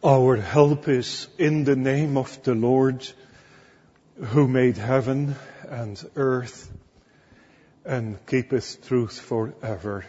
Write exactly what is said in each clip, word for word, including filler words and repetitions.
Our help is in the name of the Lord, who made heaven and earth and keepeth truth forever,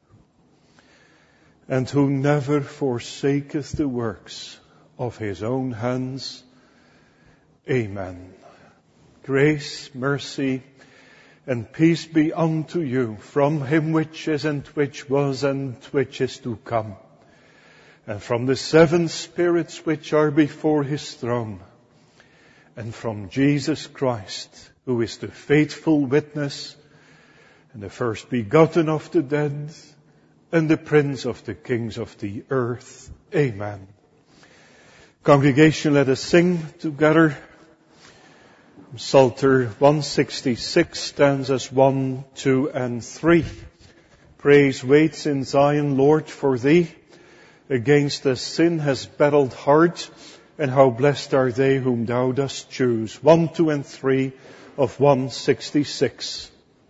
and who never forsaketh the works of his own hands. Amen. Grace, mercy, and peace be unto you from him which is, and which was, and which is to come, and from the seven spirits which are before his throne, and from Jesus Christ, who is the faithful witness, and the first begotten of the dead, and the Prince of the kings of the earth. Amen. Congregation, let us sing together. Psalter one sixty-six, stanzas one, two, and three. Praise waits in Zion, Lord, for thee. Against us sin has battled hard, and how blessed are they whom thou dost choose. One, two, and three of one sixty-six.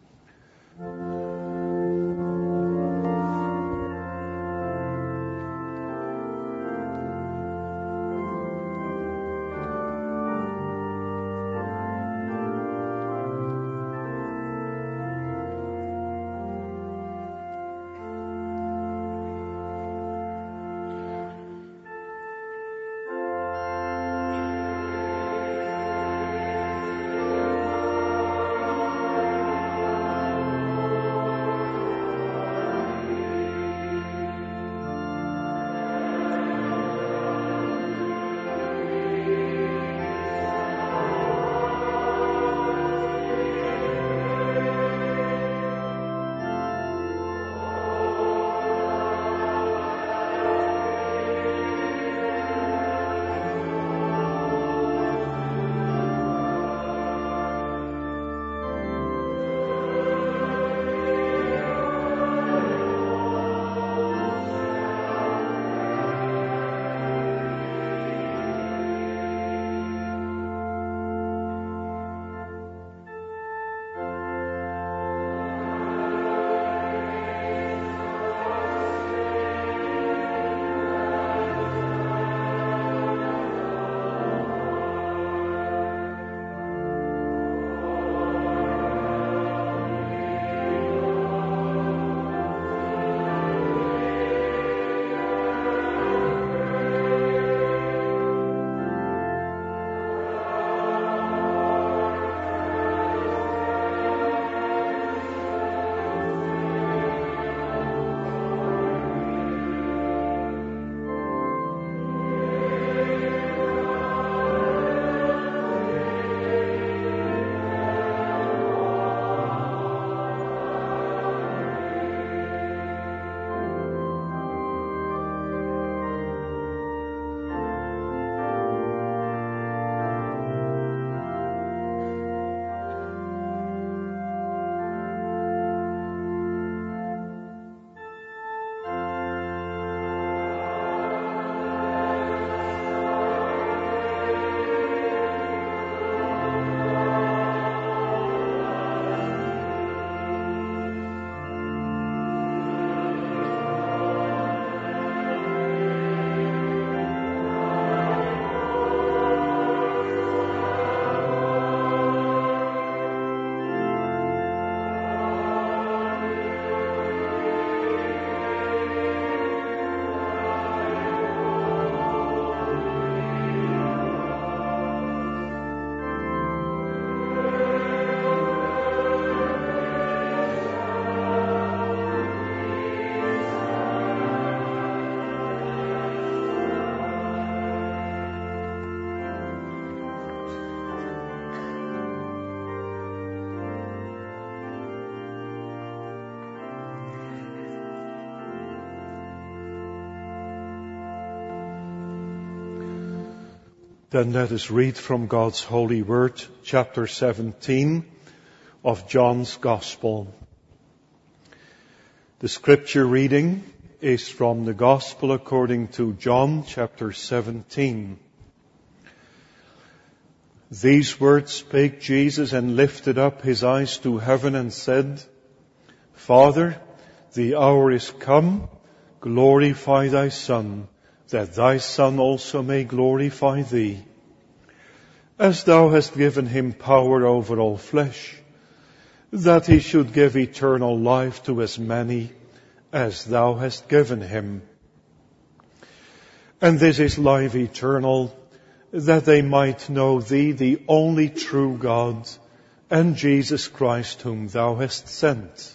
Then let us read from God's holy word, chapter seventeen of John's Gospel. The scripture reading is from the Gospel according to John, chapter seventeen. These words spake Jesus and lifted up his eyes to heaven and said, Father, the hour is come, glorify thy Son, that thy Son also may glorify thee, as thou hast given him power over all flesh, that he should give eternal life to as many as thou hast given him. And this is life eternal, that they might know thee, the only true God, and Jesus Christ whom thou hast sent.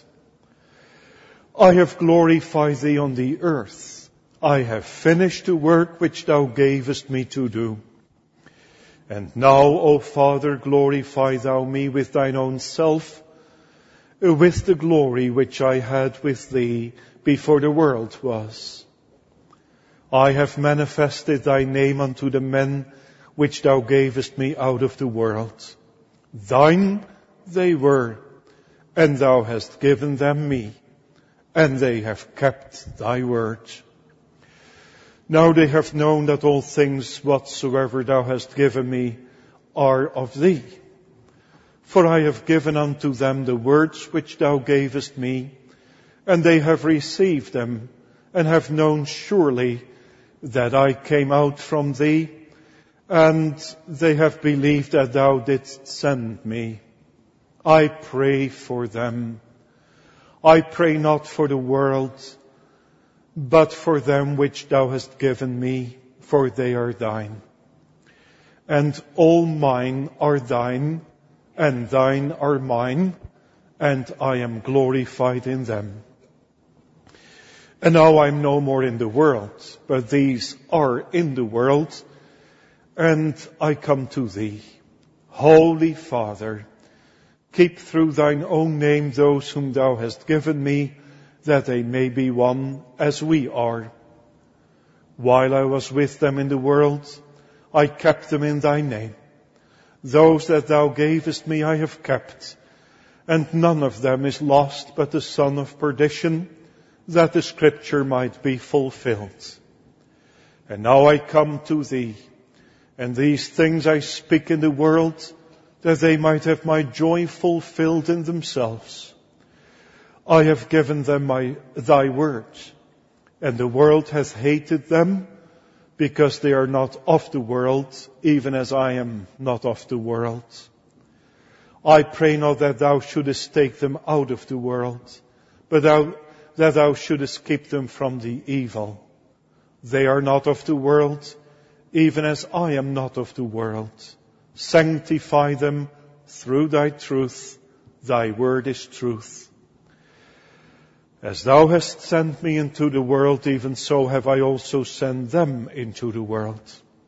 I have glorified thee on the earth. I have finished the work which thou gavest me to do. And now, O Father, glorify thou me with thine own self, with the glory which I had with thee before the world was. I have manifested thy name unto the men which thou gavest me out of the world. Thine they were, and thou hast given them me, and they have kept thy word. Now they have known that all things whatsoever thou hast given me are of thee. For I have given unto them the words which thou gavest me, and they have received them, and have known surely that I came out from thee, and they have believed that thou didst send me. I pray for them. I pray not for the world, but for them which thou hast given me, for they are thine. And all mine are thine, and thine are mine, and I am glorified in them. And now I am no more in the world, but these are in the world, and I come to thee. Holy Father, keep through thine own name those whom thou hast given me, that they may be one as we are. While I was with them in the world, I kept them in thy name. Those that thou gavest me I have kept, and none of them is lost but the son of perdition, that the scripture might be fulfilled. And now I come to thee, and these things I speak in the world, that they might have my joy fulfilled in themselves. I have given them my, thy word, and the world hath hated them, because they are not of the world, even as I am not of the world. I pray not that thou shouldest take them out of the world, but thou, that thou shouldest keep them from the evil. They are not of the world, even as I am not of the world. Sanctify them through thy truth. Thy word is truth. As thou hast sent me into the world, even so have I also sent them into the world.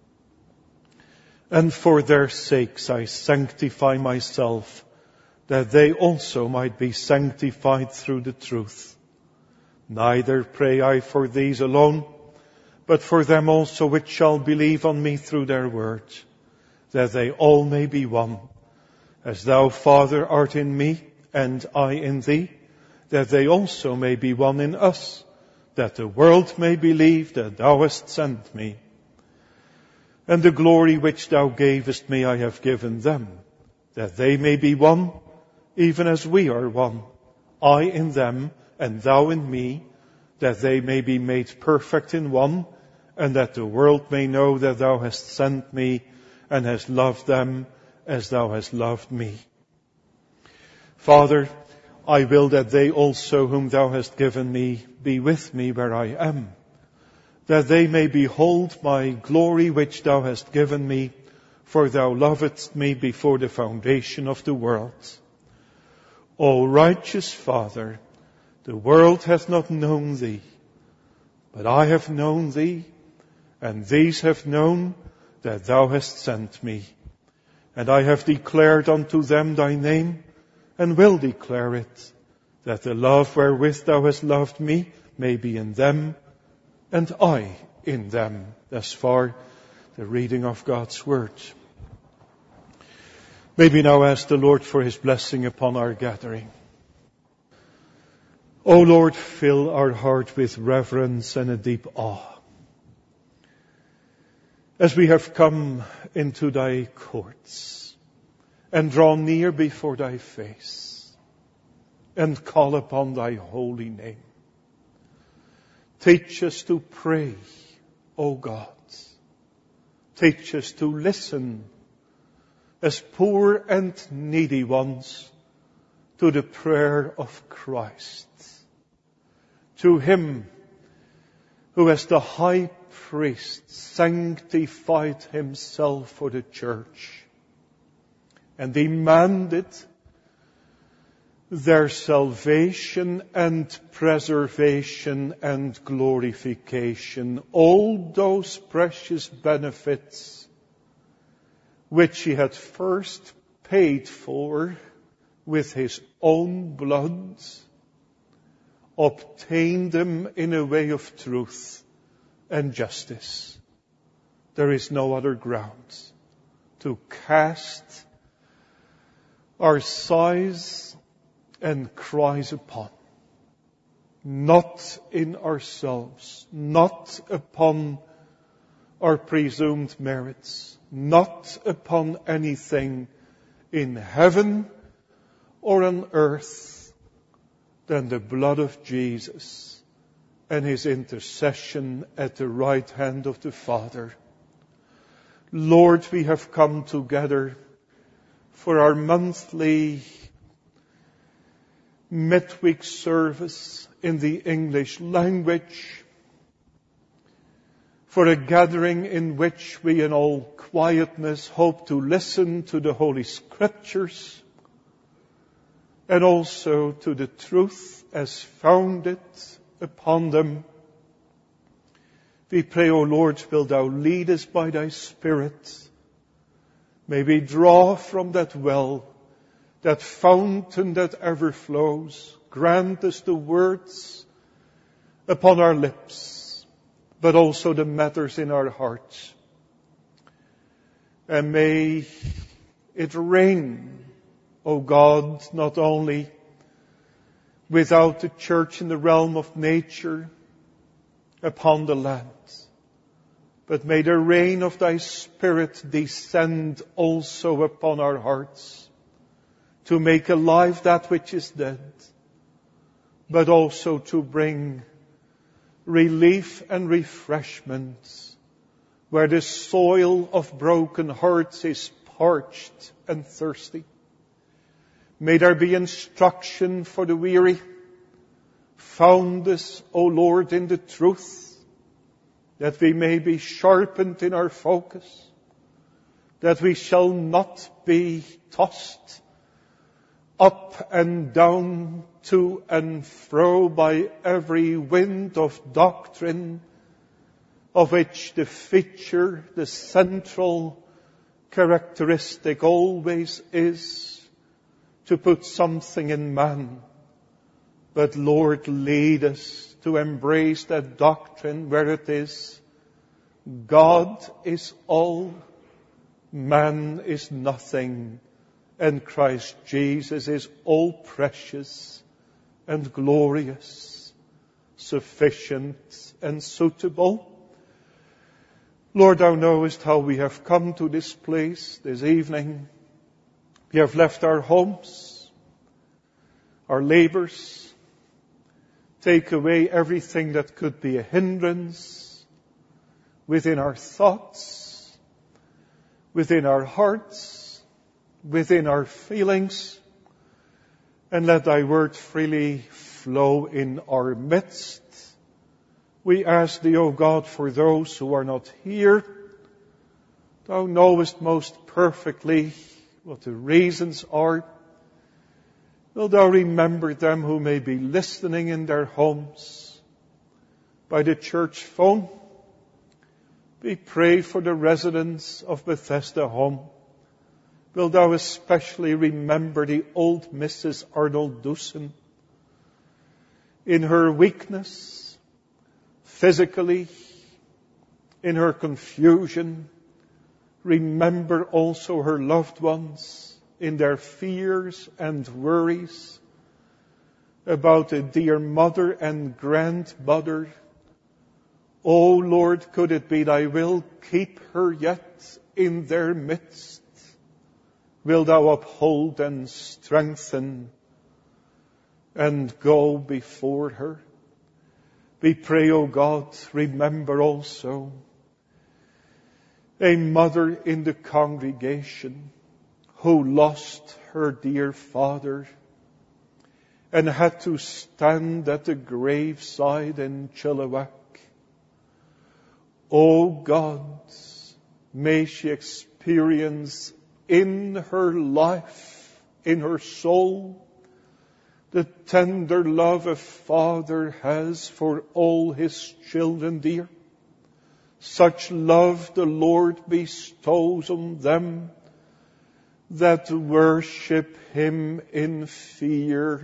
And for their sakes I sanctify myself, that they also might be sanctified through the truth. Neither pray I for these alone, but for them also which shall believe on me through their word, that they all may be one, as thou, Father, art in me, and I in thee, that they also may be one in us, that the world may believe that thou hast sent me. And the glory which thou gavest me I have given them, that they may be one, even as we are one, I in them, and thou in me, that they may be made perfect in one, and that the world may know that thou hast sent me, and hast loved them as thou hast loved me. Father, I will that they also whom thou hast given me be with me where I am, that they may behold my glory which thou hast given me, for thou lovedst me before the foundation of the world. O righteous Father, the world hath not known thee, but I have known thee, and these have known that thou hast sent me. And I have declared unto them thy name, and will declare it, that the love wherewith thou hast loved me may be in them, and I in them. Thus far, the reading of God's word. May we now ask the Lord for his blessing upon our gathering. O Lord, fill our heart with reverence and a deep awe, as we have come into thy courts and draw near before thy face and call upon thy holy name. Teach us to pray, O God. Teach us to listen as poor and needy ones to the prayer of Christ, to Him who as the high priest sanctified Himself for the church and demanded their salvation and preservation and glorification, all those precious benefits which He had first paid for with His own blood, obtained them in a way of truth and justice. There is no other ground to cast our sighs and cries upon. Not in ourselves, not upon our presumed merits, not upon anything in heaven or on earth than the blood of Jesus and His intercession at the right hand of the Father. Lord, we have come together for our monthly midweek service in the English language, for a gathering in which we in all quietness hope to listen to the Holy Scriptures and also to the truth as founded upon them. We pray, O Lord, will Thou lead us by Thy Spirit. May we draw from that well, that fountain that ever flows. Grant us the words upon our lips, but also the matters in our hearts. And may it rain, O God, not only without the church in the realm of nature upon the land, but may the rain of Thy Spirit descend also upon our hearts, to make alive that which is dead, but also to bring relief and refreshment where the soil of broken hearts is parched and thirsty. May there be instruction for the weary. Found us, O Lord, in the truth, that we may be sharpened in our focus, that we shall not be tossed up and down, to and fro by every wind of doctrine, of which the feature, the central characteristic always is to put something in man. But Lord, lead us to embrace that doctrine where it is God is all, man is nothing, and Christ Jesus is all precious and glorious, sufficient and suitable. Lord, Thou knowest how we have come to this place this evening. We have left our homes, our labors. Take away everything that could be a hindrance within our thoughts, within our hearts, within our feelings, and let Thy word freely flow in our midst. We ask Thee, O God, for those who are not here. Thou knowest most perfectly what the reasons are. Will Thou remember them who may be listening in their homes by the church phone? We pray for the residents of Bethesda Home. Will Thou especially remember the old Missus Arnold Doosan in her weakness, physically, in her confusion. Remember also her loved ones in their fears and worries about a dear mother and grandmother. O Lord, could it be Thy will, keep her yet in their midst. Will Thou uphold and strengthen and go before her. We pray, O God, remember also A mother in the congregation who lost her dear father and had to stand at the graveside in Chilliwack. O God, may she experience in her life, in her soul, the tender love a father has for all his children dear. Such love the Lord bestows on them that worship Him in fear.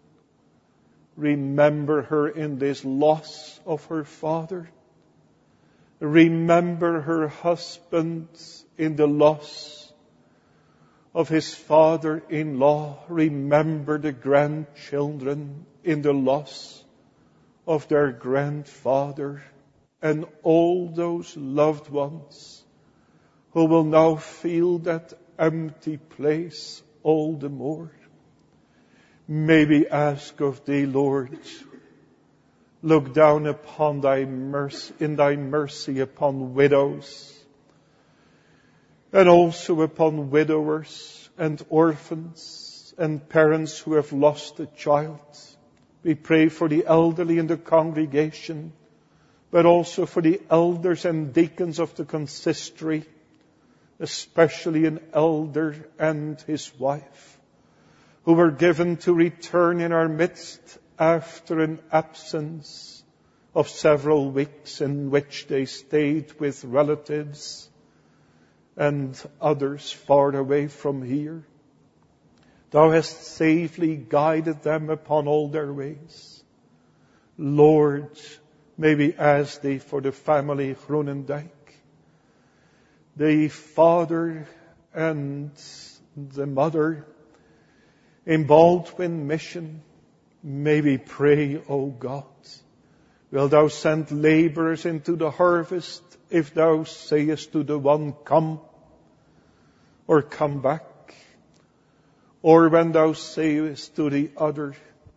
Remember her in this loss of her father. Remember her husband in the loss of his father-in-law. Remember the grandchildren in the loss of their grandfather. And all those loved ones who will now feel that empty place all the more. May we ask of Thee, Lord, look down upon Thy mercy, in Thy mercy upon widows, and also upon widowers and orphans and parents who have lost a child. We pray for the elderly in the congregation, but also for the elders and deacons of the consistory, especially an elder and his wife, who were given to return in our midst after an absence of several weeks in which they stayed with relatives and others far away from here. Thou hast safely guided them upon all their ways. Lord, may we ask Thee for the family Groenendijk, the father and the mother in Baldwin Mission. May we pray, O God, wilt Thou send laborers into the harvest if Thou sayest to the one, come, or come back, or when Thou sayest to the other,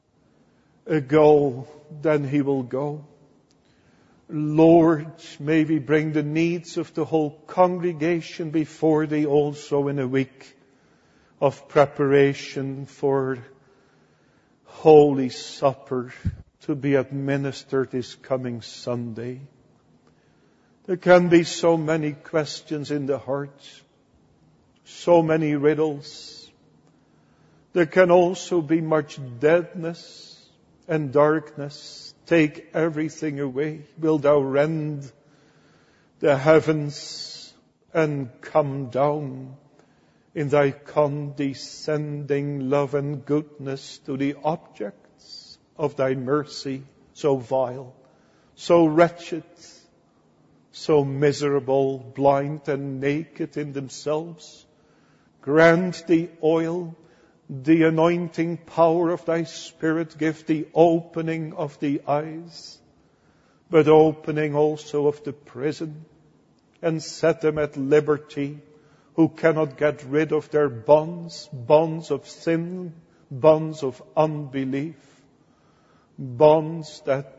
go, then he will go. Lord, may we bring the needs of the whole congregation before Thee also in a week of preparation for Holy Supper to be administered this coming Sunday. There can be so many questions in the heart, so many riddles. There can also be much deadness and darkness. Take everything away. Wilt Thou rend the heavens and come down in Thy condescending love and goodness to the objects of Thy mercy, so vile, so wretched, so miserable, blind and naked in themselves. Grant the oil, the anointing power of Thy Spirit, give the opening of the eyes, but opening also of the prison, and set them at liberty who cannot get rid of their bonds, bonds of sin, bonds of unbelief, bonds that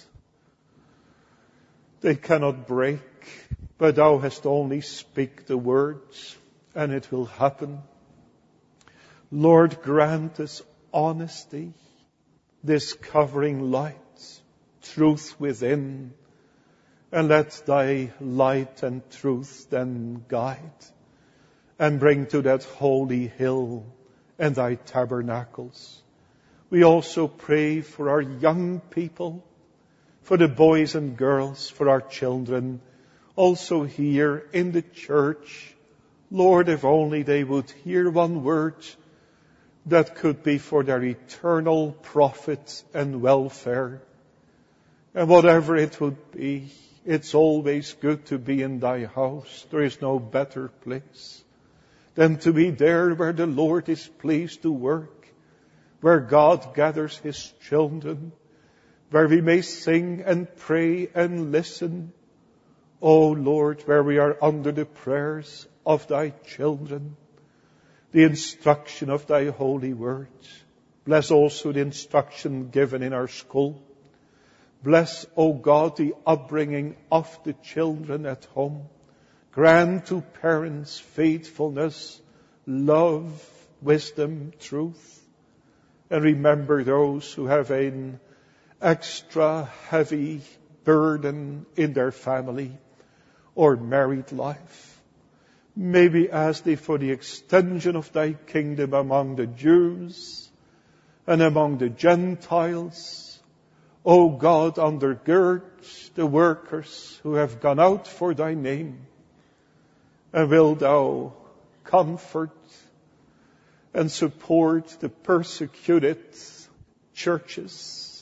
they cannot break, but Thou hast only speak the words, and it will happen. Lord, grant us honesty, discovering light, truth within, and let Thy light and truth then guide and bring to that holy hill and Thy tabernacles. We also pray for our young people, for the boys and girls, for our children, also here in the church. Lord, if only they would hear one word that could be for their eternal profit and welfare. And whatever it would be, it's always good to be in Thy house. There is no better place than to be there where the Lord is pleased to work, where God gathers His children, where we may sing and pray and listen. O Lord, where we are under the prayers of Thy children, the instruction of Thy holy word. Bless also the instruction given in our school. Bless, O God, the upbringing of the children at home. Grant to parents faithfulness, love, wisdom, truth. And remember those who have an extra heavy burden in their family or married life. Maybe ask thee for the extension of thy kingdom among the Jews and among the Gentiles. O God, undergird the workers who have gone out for thy name. And will thou comfort and support the persecuted churches,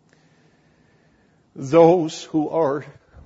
those who are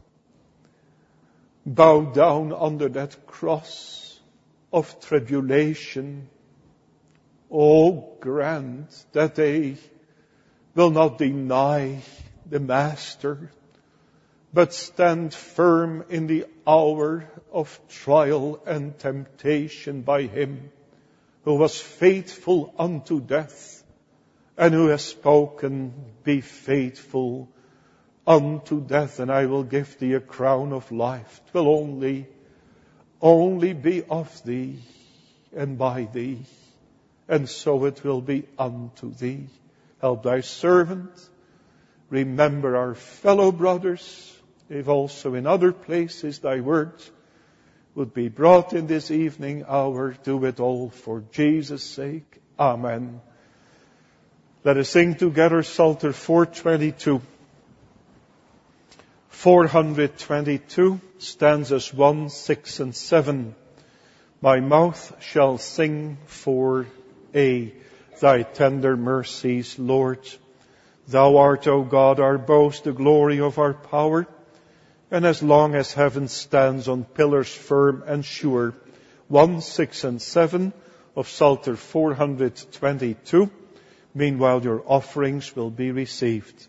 bowed down under that cross of tribulation. Oh, grant that they will not deny the Master, but stand firm in the hour of trial and temptation by him who was faithful unto death and who has spoken, be faithful unto death, and I will give thee a crown of life. It will only, only be of thee and by thee, and so it will be unto thee. Help thy servant. Remember our fellow brothers, if also in other places thy word would be brought in this evening hour. Do it all for Jesus' sake. Amen. Let us sing together Psalter four twenty-two. four twenty-two, stanzas one, six, and seven. My mouth shall sing for a thy tender mercies, Lord. Thou art, O God, our boast, the glory of our power. And as long as heaven stands on pillars firm and sure, one, six, and seven of Psalter four twenty-two. Meanwhile, your offerings will be received.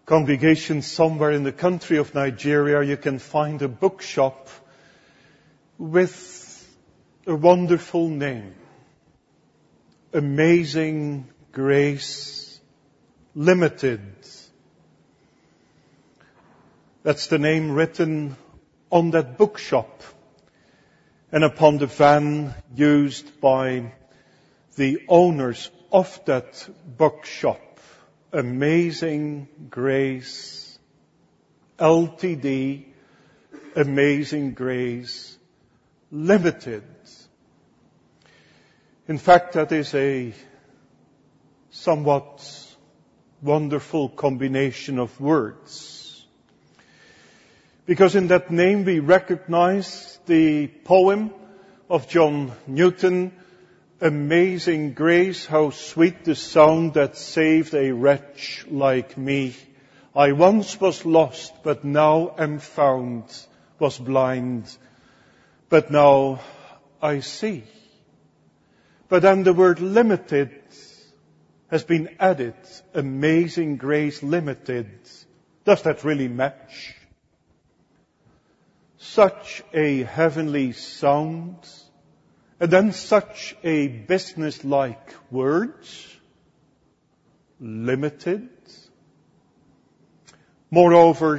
congregation somewhere in the country of Nigeria, you can find a bookshop with a wonderful name. Amazing Grace Limited. That's the name written on that bookshop and upon the van used by the owners of that bookshop. Amazing Grace Limited. Amazing Grace Limited. In fact, that is a somewhat wonderful combination of words. Because in that name we recognize the poem of John Newton, Amazing Grace, how sweet the sound that saved a wretch like me. I once was lost, but now am found, was blind, but now I see. But then the word limited has been added. Amazing Grace Limited. Does that really match? Such a heavenly sound, and then such a business-like word. Limited. Moreover,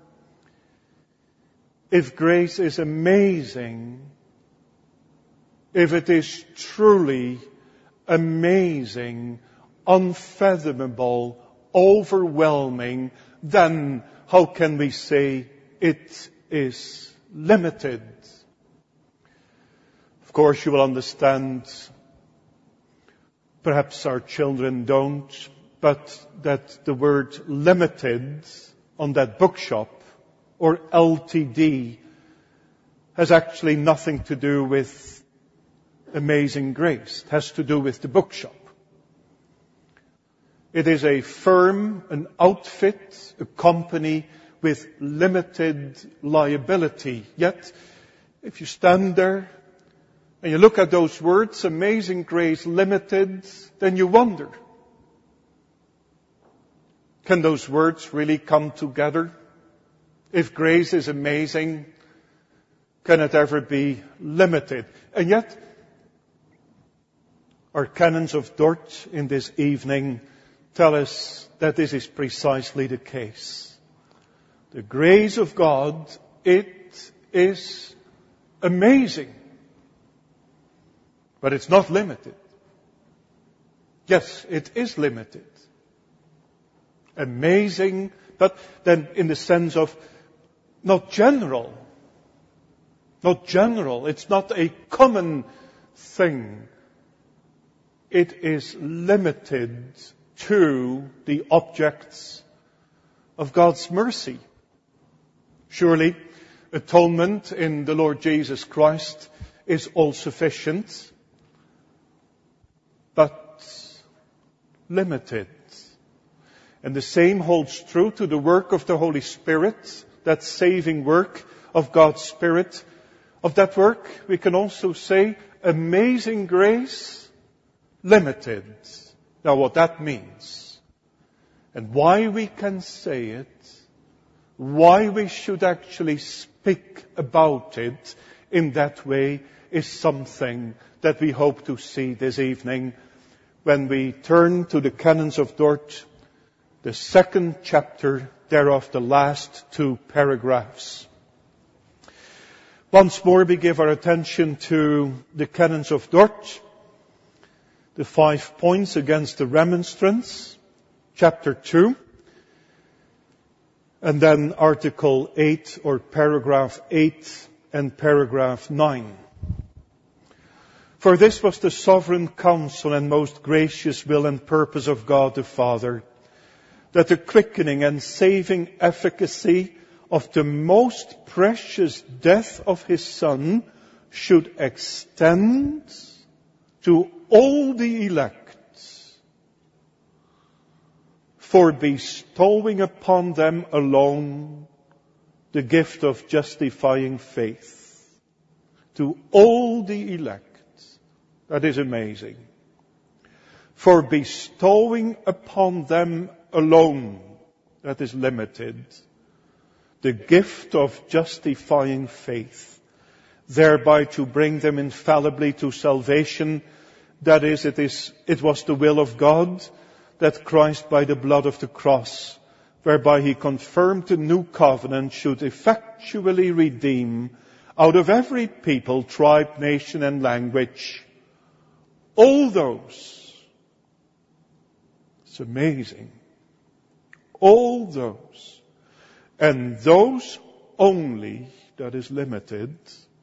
if grace is amazing, if it is truly amazing, unfathomable, overwhelming, then how can we say it is limited? Of course, you will understand, perhaps our children don't, but that the word limited on that bookshop, or L T D, has actually nothing to do with Amazing Grace. It has to do with the bookshop. It is a firm, an outfit, a company with limited liability. Yet, if you stand there and you look at those words, Amazing Grace Limited, then you wonder, can those words really come together? If grace is amazing, can it ever be limited? And yet, our canons of Dort in this evening tell us that this is precisely the case. The grace of God, it is amazing. But it's not limited. Yes, it is limited. Amazing, but then in the sense of not general. Not general. It's not a common thing. It is limited to the objects of God's mercy. Surely, atonement in the Lord Jesus Christ is all sufficient, but limited. And the same holds true to the work of the Holy Spirit, that saving work of God's Spirit. Of that work, we can also say, amazing grace, limited. Now, what that means, and why we can say it, why we should actually speak about it in that way, is something that we hope to see this evening when we turn to the Canons of Dort, the second chapter, thereof the last two paragraphs. Once more we give our attention to the Canons of Dort, the five points against the remonstrance, chapter two, and then article eight or paragraph eight and paragraph nine. For this was the sovereign counsel and most gracious will and purpose of God the Father, that the quickening and saving efficacy of the most precious death of His Son should extend to all the elect, for bestowing upon them alone the gift of justifying faith. To all the elect. That is amazing. For bestowing upon them alone. that is limited, the gift of justifying faith, thereby to bring them infallibly to salvation. That is, it is, it was the will of God that Christ, by the blood of the cross, whereby he confirmed the new covenant, should effectually redeem out of every people, tribe, nation, and language all those. It's amazing. All those. And those only, that is limited,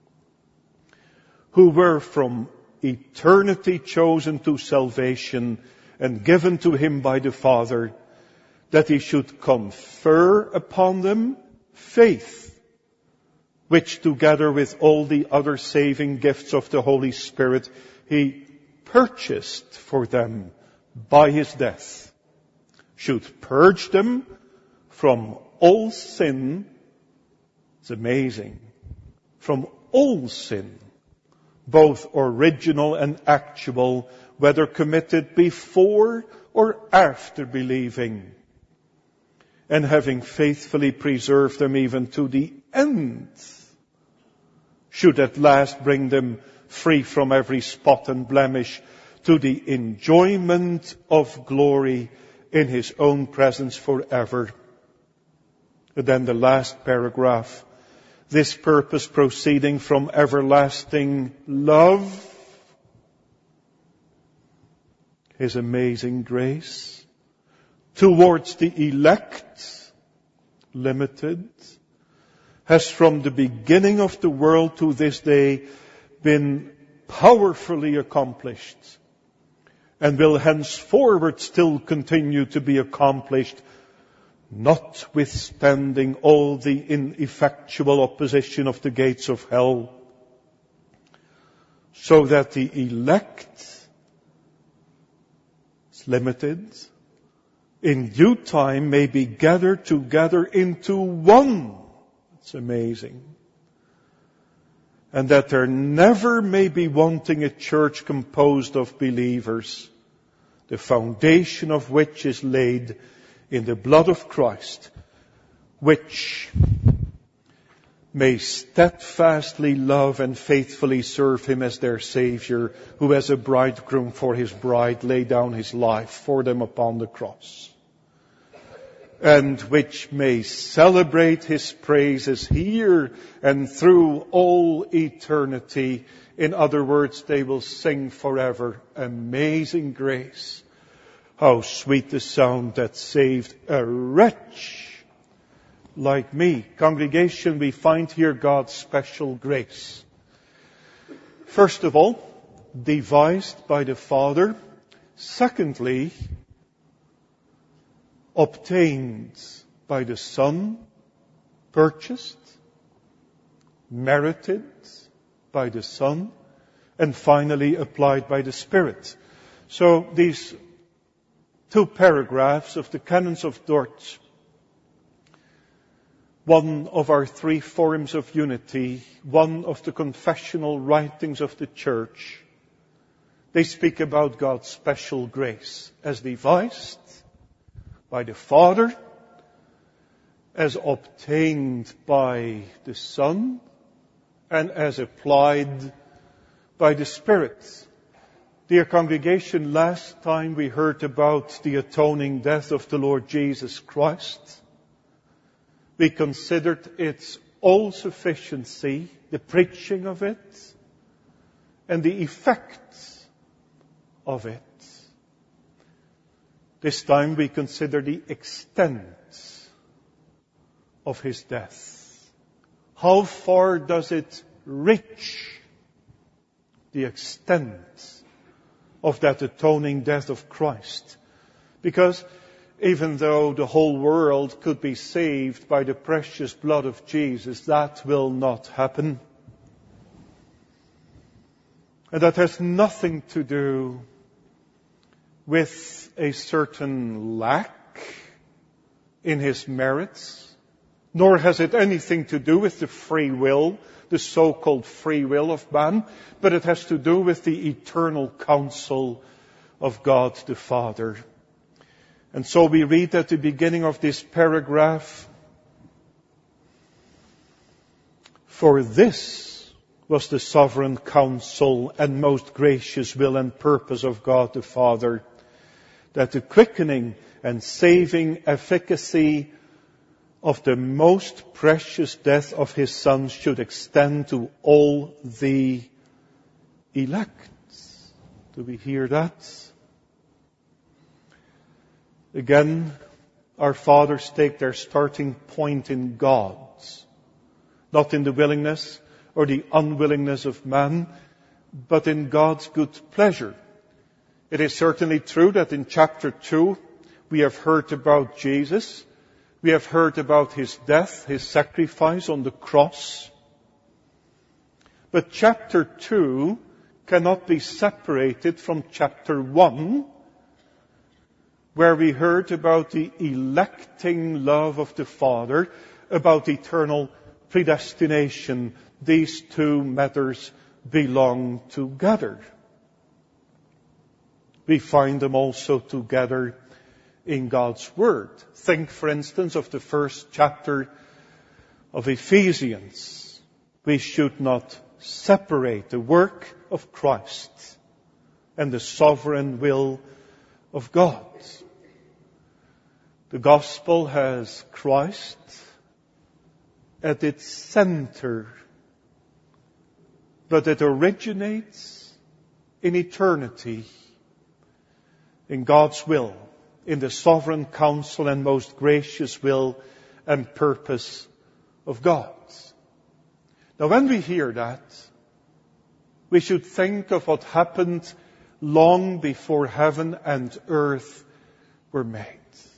who were from eternity chosen to salvation and given to him by the Father, that he should confer upon them faith, which together with all the other saving gifts of the Holy Spirit, he purchased for them by his death, should purge them from all sin. It's amazing. From all sin, both original and actual, whether committed before or after believing, and having faithfully preserved them even to the end, should at last bring them free from every spot and blemish to the enjoyment of glory in his own presence forever. And then the last paragraph, this purpose proceeding from everlasting love, his amazing grace, towards the elect, limited, has from the beginning of the world to this day been powerfully accomplished, and will henceforward still continue to be accomplished, notwithstanding all the ineffectual opposition of the gates of hell, so that the elect is limited, in due time may be gathered together into one. It's amazing. And that there never may be wanting a church composed of believers, the foundation of which is laid in the blood of Christ, which may steadfastly love and faithfully serve him as their Savior, who as a bridegroom for his bride laid down his life for them upon the cross, and which may celebrate his praises here and through all eternity. In other words, they will sing forever, amazing grace. How sweet the sound that saved a wretch like me. Congregation, we find here God's special grace. First of all, devised by the Father. Secondly, obtained by the Son, purchased, merited by the Son, and finally applied by the Spirit. So these two paragraphs of the Canons of Dort, one of our three forms of unity, one of the confessional writings of the Church, they speak about God's special grace as devised by the Father, as obtained by the Son, and as applied by the Spirit. Dear congregation, last time we heard about the atoning death of the Lord Jesus Christ. We considered its all sufficiency, the preaching of it, and the effects of it. This time we consider the extent of his death. How far does it reach? The extent of that atoning death of Christ. Because even though the whole world could be saved by the precious blood of Jesus, that will not happen. And that has nothing to do with a certain lack in his merits, nor has it anything to do with the free will, the so-called free will of man, but it has to do with the eternal counsel of God the Father. And so we read at the beginning of this paragraph, "For this was the sovereign counsel and most gracious will and purpose of God the Father, that the quickening and saving efficacy of the most precious death of his Son should extend to all the elect." Do we hear that? Again, our fathers take their starting point in God, not in the willingness or the unwillingness of man, but in God's good pleasure. It is certainly true that in chapter two, we have heard about Jesus. We have heard about his death, his sacrifice on the cross. But chapter two cannot be separated from chapter one, where we heard about the electing love of the Father, about eternal predestination. These two matters belong together. We find them also together in God's Word. Think, for instance, of the first chapter of Ephesians. We should not separate the work of Christ and the sovereign will of God. The gospel has Christ at its center, but it originates in eternity, in God's will, in the sovereign counsel and most gracious will and purpose of God. Now, when we hear that, we should think of what happened long before heaven and earth were made.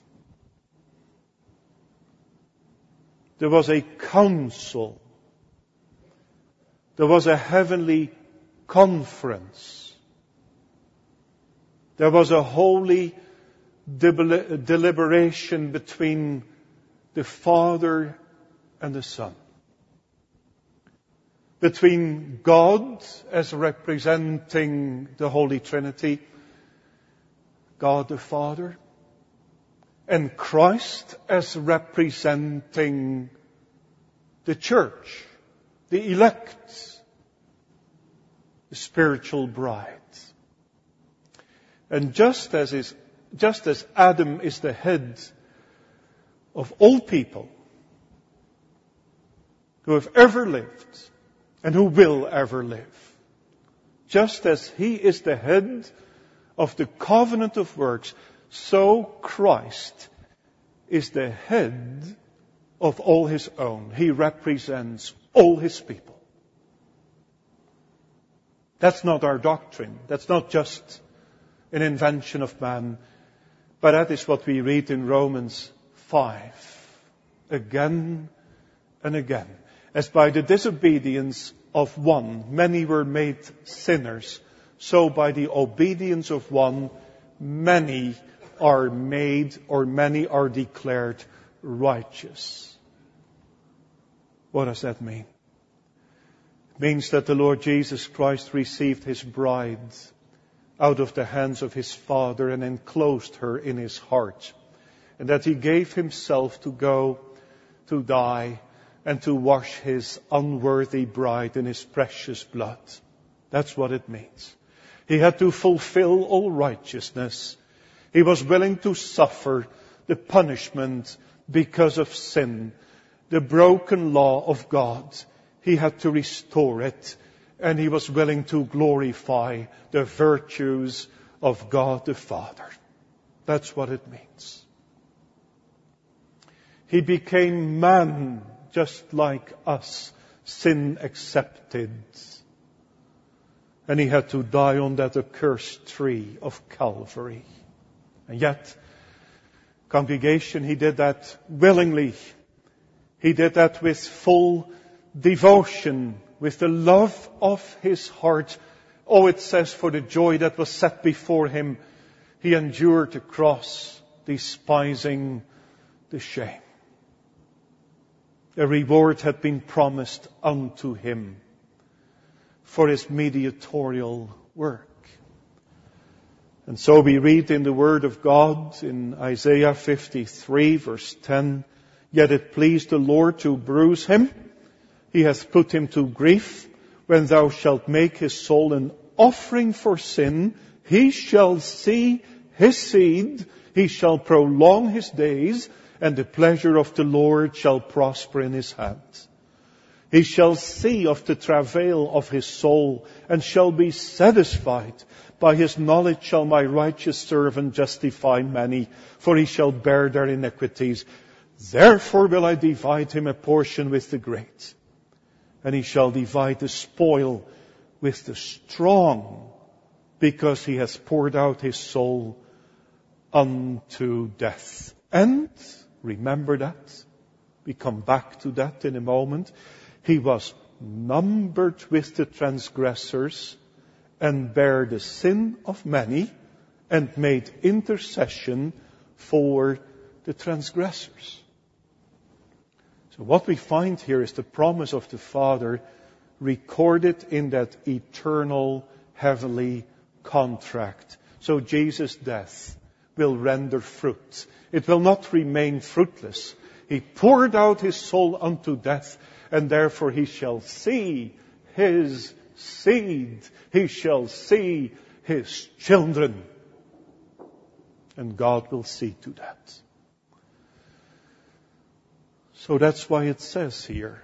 There was a council. There was a heavenly conference. There was a holy deliberation between the Father and the Son. Between God as representing the Holy Trinity, God the Father, and Christ as representing the church, the elect, the spiritual bride. And just as is, just as Adam is the head of all people who have ever lived and who will ever live, just as he is the head of the covenant of works, so Christ is the head of all his own. He represents all his people. That's not our doctrine. That's not just an invention of man. But that is what we read in Romans five. Again and again. As by the disobedience of one, many were made sinners, so by the obedience of one, many are made, or many are declared righteous. What does that mean? It means that the Lord Jesus Christ received his bride out of the hands of his Father and enclosed her in his heart, and that he gave himself to go to die and to wash his unworthy bride in his precious blood. That's what it means. He had to fulfill all righteousness. He was willing to suffer the punishment because of sin. The broken law of God, he had to restore it. And he was willing to glorify the virtues of God the Father. That's what it means. He became man just like us, sin accepted. And he had to die on that accursed tree of Calvary. And yet, congregation, he did that willingly. He did that with full devotion, with the love of his heart. Oh, it says, for the joy that was set before him, he endured the cross, despising the shame. A reward had been promised unto him for his mediatorial work. And so we read in the Word of God in Isaiah fifty-three verse ten, "Yet it pleased the Lord to bruise him. He hath put him to grief. When thou shalt make his soul an offering for sin, he shall see his seed, he shall prolong his days, and the pleasure of the Lord shall prosper in his hand. He shall see of the travail of his soul, and shall be satisfied. By his knowledge shall my righteous servant justify many, for he shall bear their iniquities. Therefore will I divide him a portion with the great, and he shall divide the spoil with the strong, because he has poured out his soul unto death." And remember that. We come back to that in a moment. "He was numbered with the transgressors, and bare the sin of many, and made intercession for the transgressors." So what we find here is the promise of the Father recorded in that eternal heavenly contract. So Jesus' death will render fruit. It will not remain fruitless. He poured out his soul unto death, and therefore he shall see his seed. He shall see his children. And God will see to that. So that's why it says here,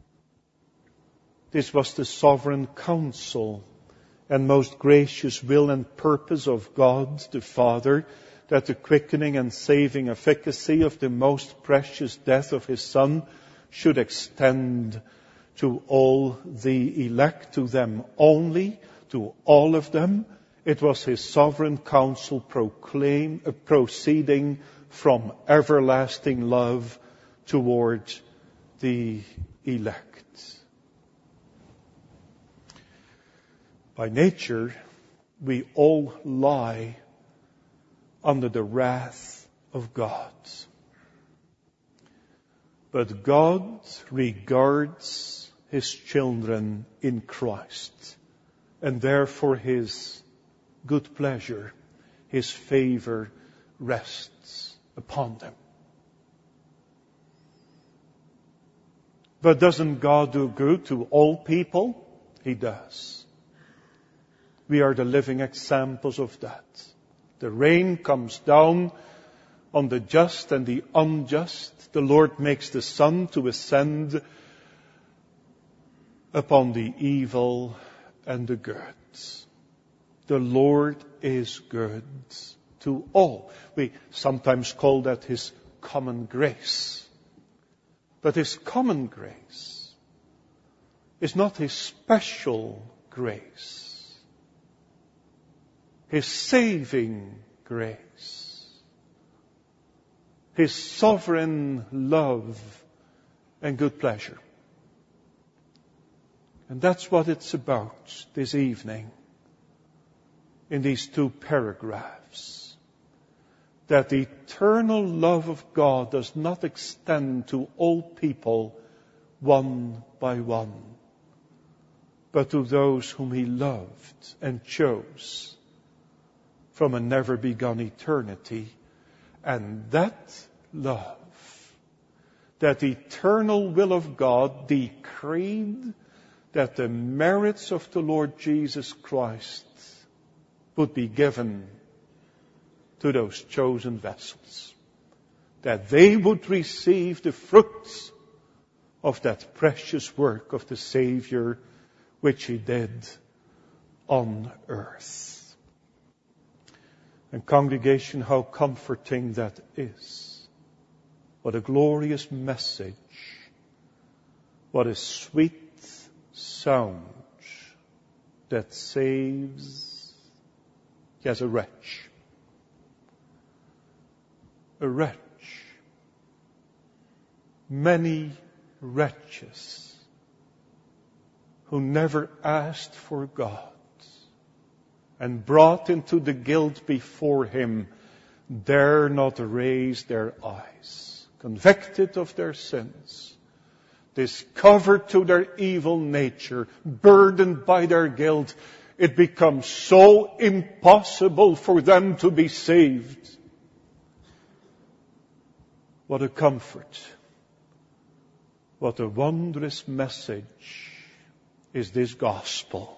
this was the sovereign counsel and most gracious will and purpose of God the Father, that the quickening and saving efficacy of the most precious death of his Son should extend to all the elect, to them only, to all of them. It was his sovereign counsel proclaim, uh, proceeding from everlasting love toward the elect. By nature, we all lie under the wrath of God. But God regards his children in Christ, and therefore his good pleasure, his favor rests upon them. But doesn't God do good to all people? He does. We are the living examples of that. The rain comes down on the just and the unjust. The Lord makes the sun to ascend upon the evil and the good. The Lord is good to all. We sometimes call that his common grace. But his common grace is not his special grace. His saving grace. His sovereign love and good pleasure. And that's what it's about this evening in these two paragraphs. That the eternal love of God does not extend to all people one by one, but to those whom he loved and chose from a never begun eternity. And that love, that eternal will of God, decreed that the merits of the Lord Jesus Christ would be given to those chosen vessels, that they would receive the fruits of that precious work of the Savior which he did on earth. And congregation, how comforting that is. What a glorious message. What a sweet sound that saves, yes, a wretch. A wretch. Many wretches who never asked for God and brought into the guilt before him dare not raise their eyes, convicted of their sins, discovered to their evil nature, burdened by their guilt, it becomes so impossible for them to be saved. What a comfort. What a wondrous message is this gospel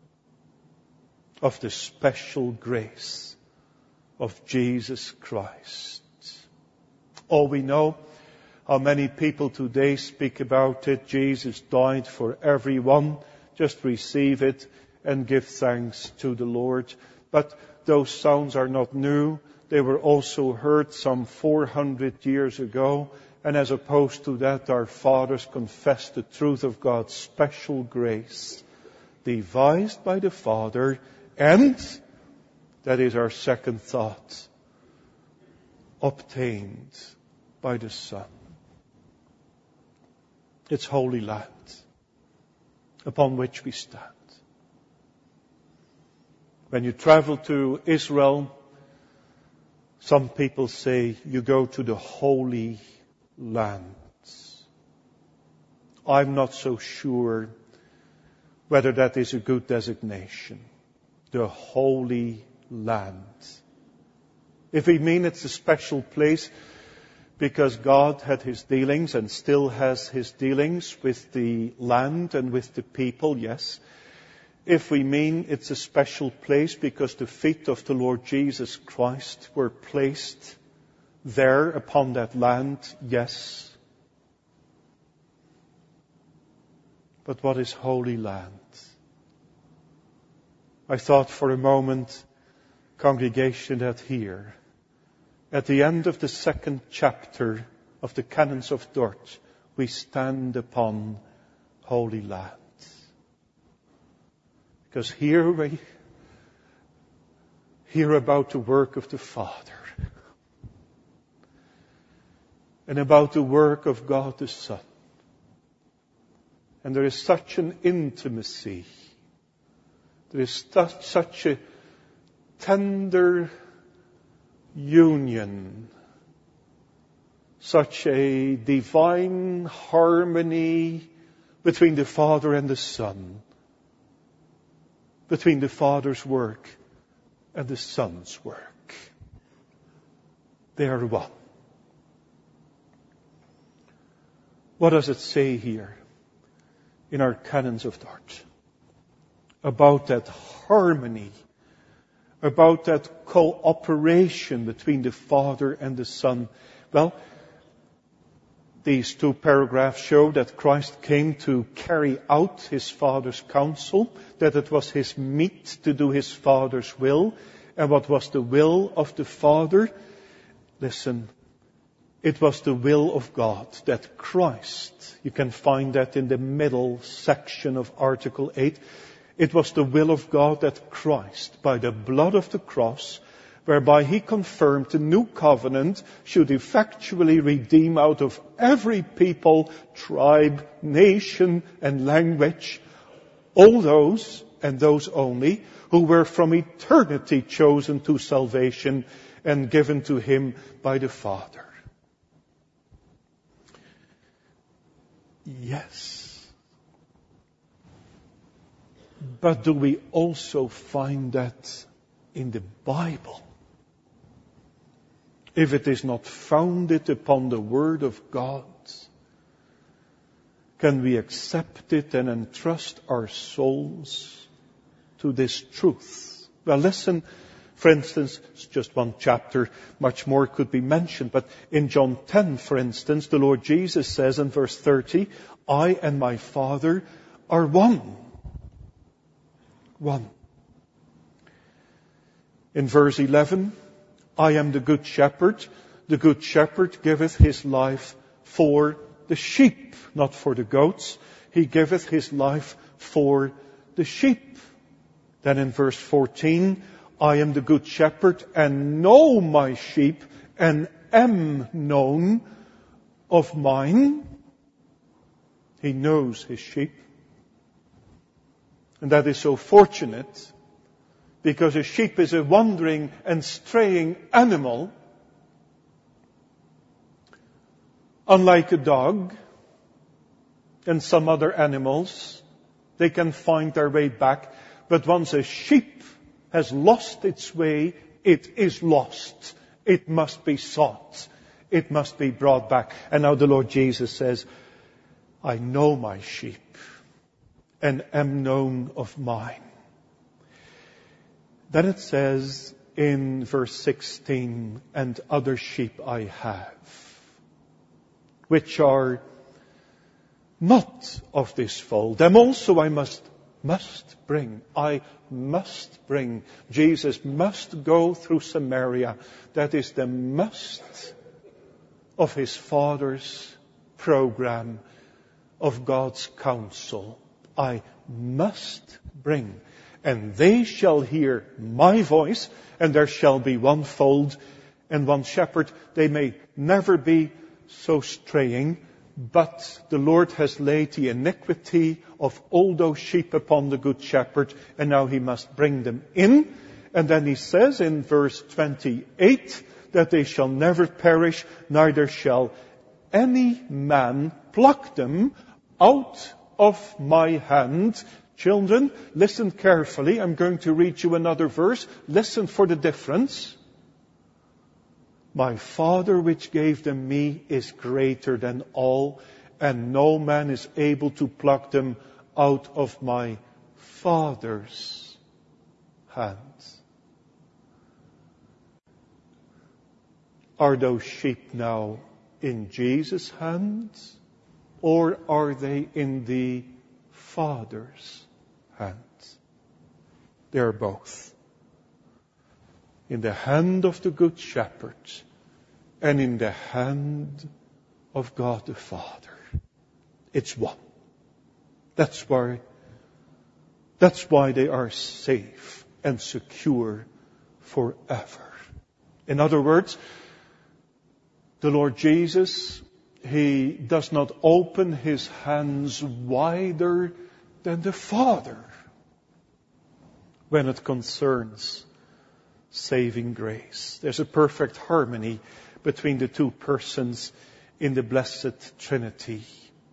of the special grace of Jesus Christ. Oh, we know how many people today speak about it. Jesus died for everyone. Just receive it and give thanks to the Lord. But those sounds are not new. They were also heard some four hundred years ago. And as opposed to that, our fathers confessed the truth of God's special grace, devised by the Father, and, that is our second thought, obtained by the Son. It's Holy Land upon which we stand. When you travel to Israel, some people say you go to the Holy Land. I'm not so sure whether that is a good designation. The Holy Land. If we mean it's a special place because God had His dealings and still has His dealings with the land and with the people, yes. If we mean it's a special place because the feet of the Lord Jesus Christ were placed there upon that land, yes. But what is Holy Land? I thought for a moment, congregation, that here, at the end of the second chapter of the Canons of Dort, we stand upon Holy Land. Because here we hear about the work of the Father and about the work of God the Son. And there is such an intimacy. There is such a tender union, such a divine harmony between the Father and the Son, between the Father's work and the Son's work. They are one. What does it say here in our Canons of Dort about that harmony, about that cooperation between the Father and the Son? Well, these two paragraphs show that Christ came to carry out His Father's counsel, that it was His meat to do His Father's will. And what was the will of the Father? Listen, it was the will of God that Christ, you can find that in the middle section of Article eight, it was the will of God that Christ, by the blood of the cross, whereby He confirmed the new covenant, should effectually redeem out of every people, tribe, nation, and language all those, and those only, who were from eternity chosen to salvation and given to Him by the Father. Yes. But do we also find that in the Bible? If it is not founded upon the Word of God, can we accept it and entrust our souls to this truth? Well, listen, for instance, it's just one chapter, much more could be mentioned, but in John ten, for instance, the Lord Jesus says in verse thirty, I and my Father are one. One. In verse eleven, I am the good shepherd. The good shepherd giveth his life for the sheep, not for the goats. He giveth his life for the sheep. Then in verse fourteen, I am the good shepherd and know my sheep and am known of mine. He knows his sheep. And that is so fortunate, because a sheep is a wandering and straying animal. Unlike a dog and some other animals, they can find their way back. But once a sheep has lost its way, it is lost. It must be sought. It must be brought back. And now the Lord Jesus says, I know my sheep and am known of mine. Then it says in verse sixteen, and other sheep I have, which are not of this fold. Them also I must, must bring. I must bring. Jesus must go through Samaria. That is the must of his Father's program, of God's counsel. I must bring. And they shall hear my voice, and there shall be one fold and one shepherd. They may never be so straying, but the Lord has laid the iniquity of all those sheep upon the good shepherd, and now he must bring them in. And then he says in verse twenty-eight that they shall never perish, neither shall any man pluck them out of my hand. Children, listen carefully. I'm going to read you another verse. Listen for the difference. My Father which gave them me is greater than all, and no man is able to pluck them out of my Father's hands. Are those sheep now in Jesus' hands, or are they in the Father's hands? They are both. In the hand of the Good Shepherd and in the hand of God the Father. It's one. That's why, that's why they are safe and secure forever. In other words, the Lord Jesus, he does not open his hands wider than the Father when it concerns saving grace. There's a perfect harmony between the two persons in the Blessed Trinity.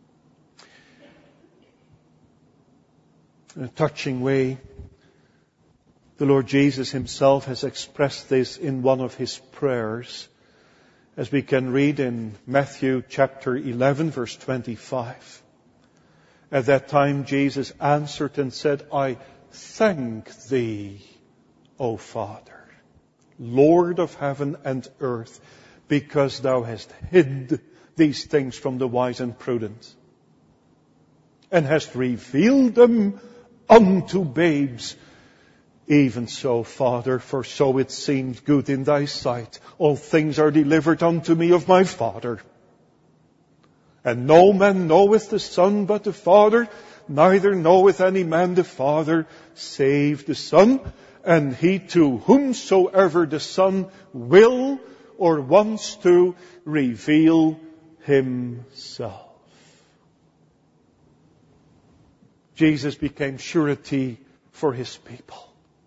In a touching way, the Lord Jesus himself has expressed this in one of his prayers, as we can read in Matthew chapter eleven, verse twenty-five. At that time Jesus answered and said, I thank thee, O Father, Lord of heaven and earth, because thou hast hid these things from the wise and prudent, and hast revealed them unto babes. Even so, Father, for so it seemed good in thy sight. All things are delivered unto me of my Father. And no man knoweth the Son but the Father, neither knoweth any man the Father save the Son, and he to whomsoever the Son will or wants to reveal himself. Jesus became surety for his people.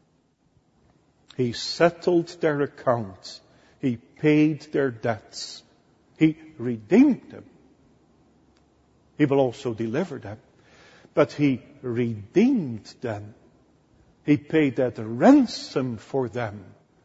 He settled their accounts. He paid their debts. He redeemed them. He will also deliver them. But he redeemed them. He paid that ransom for them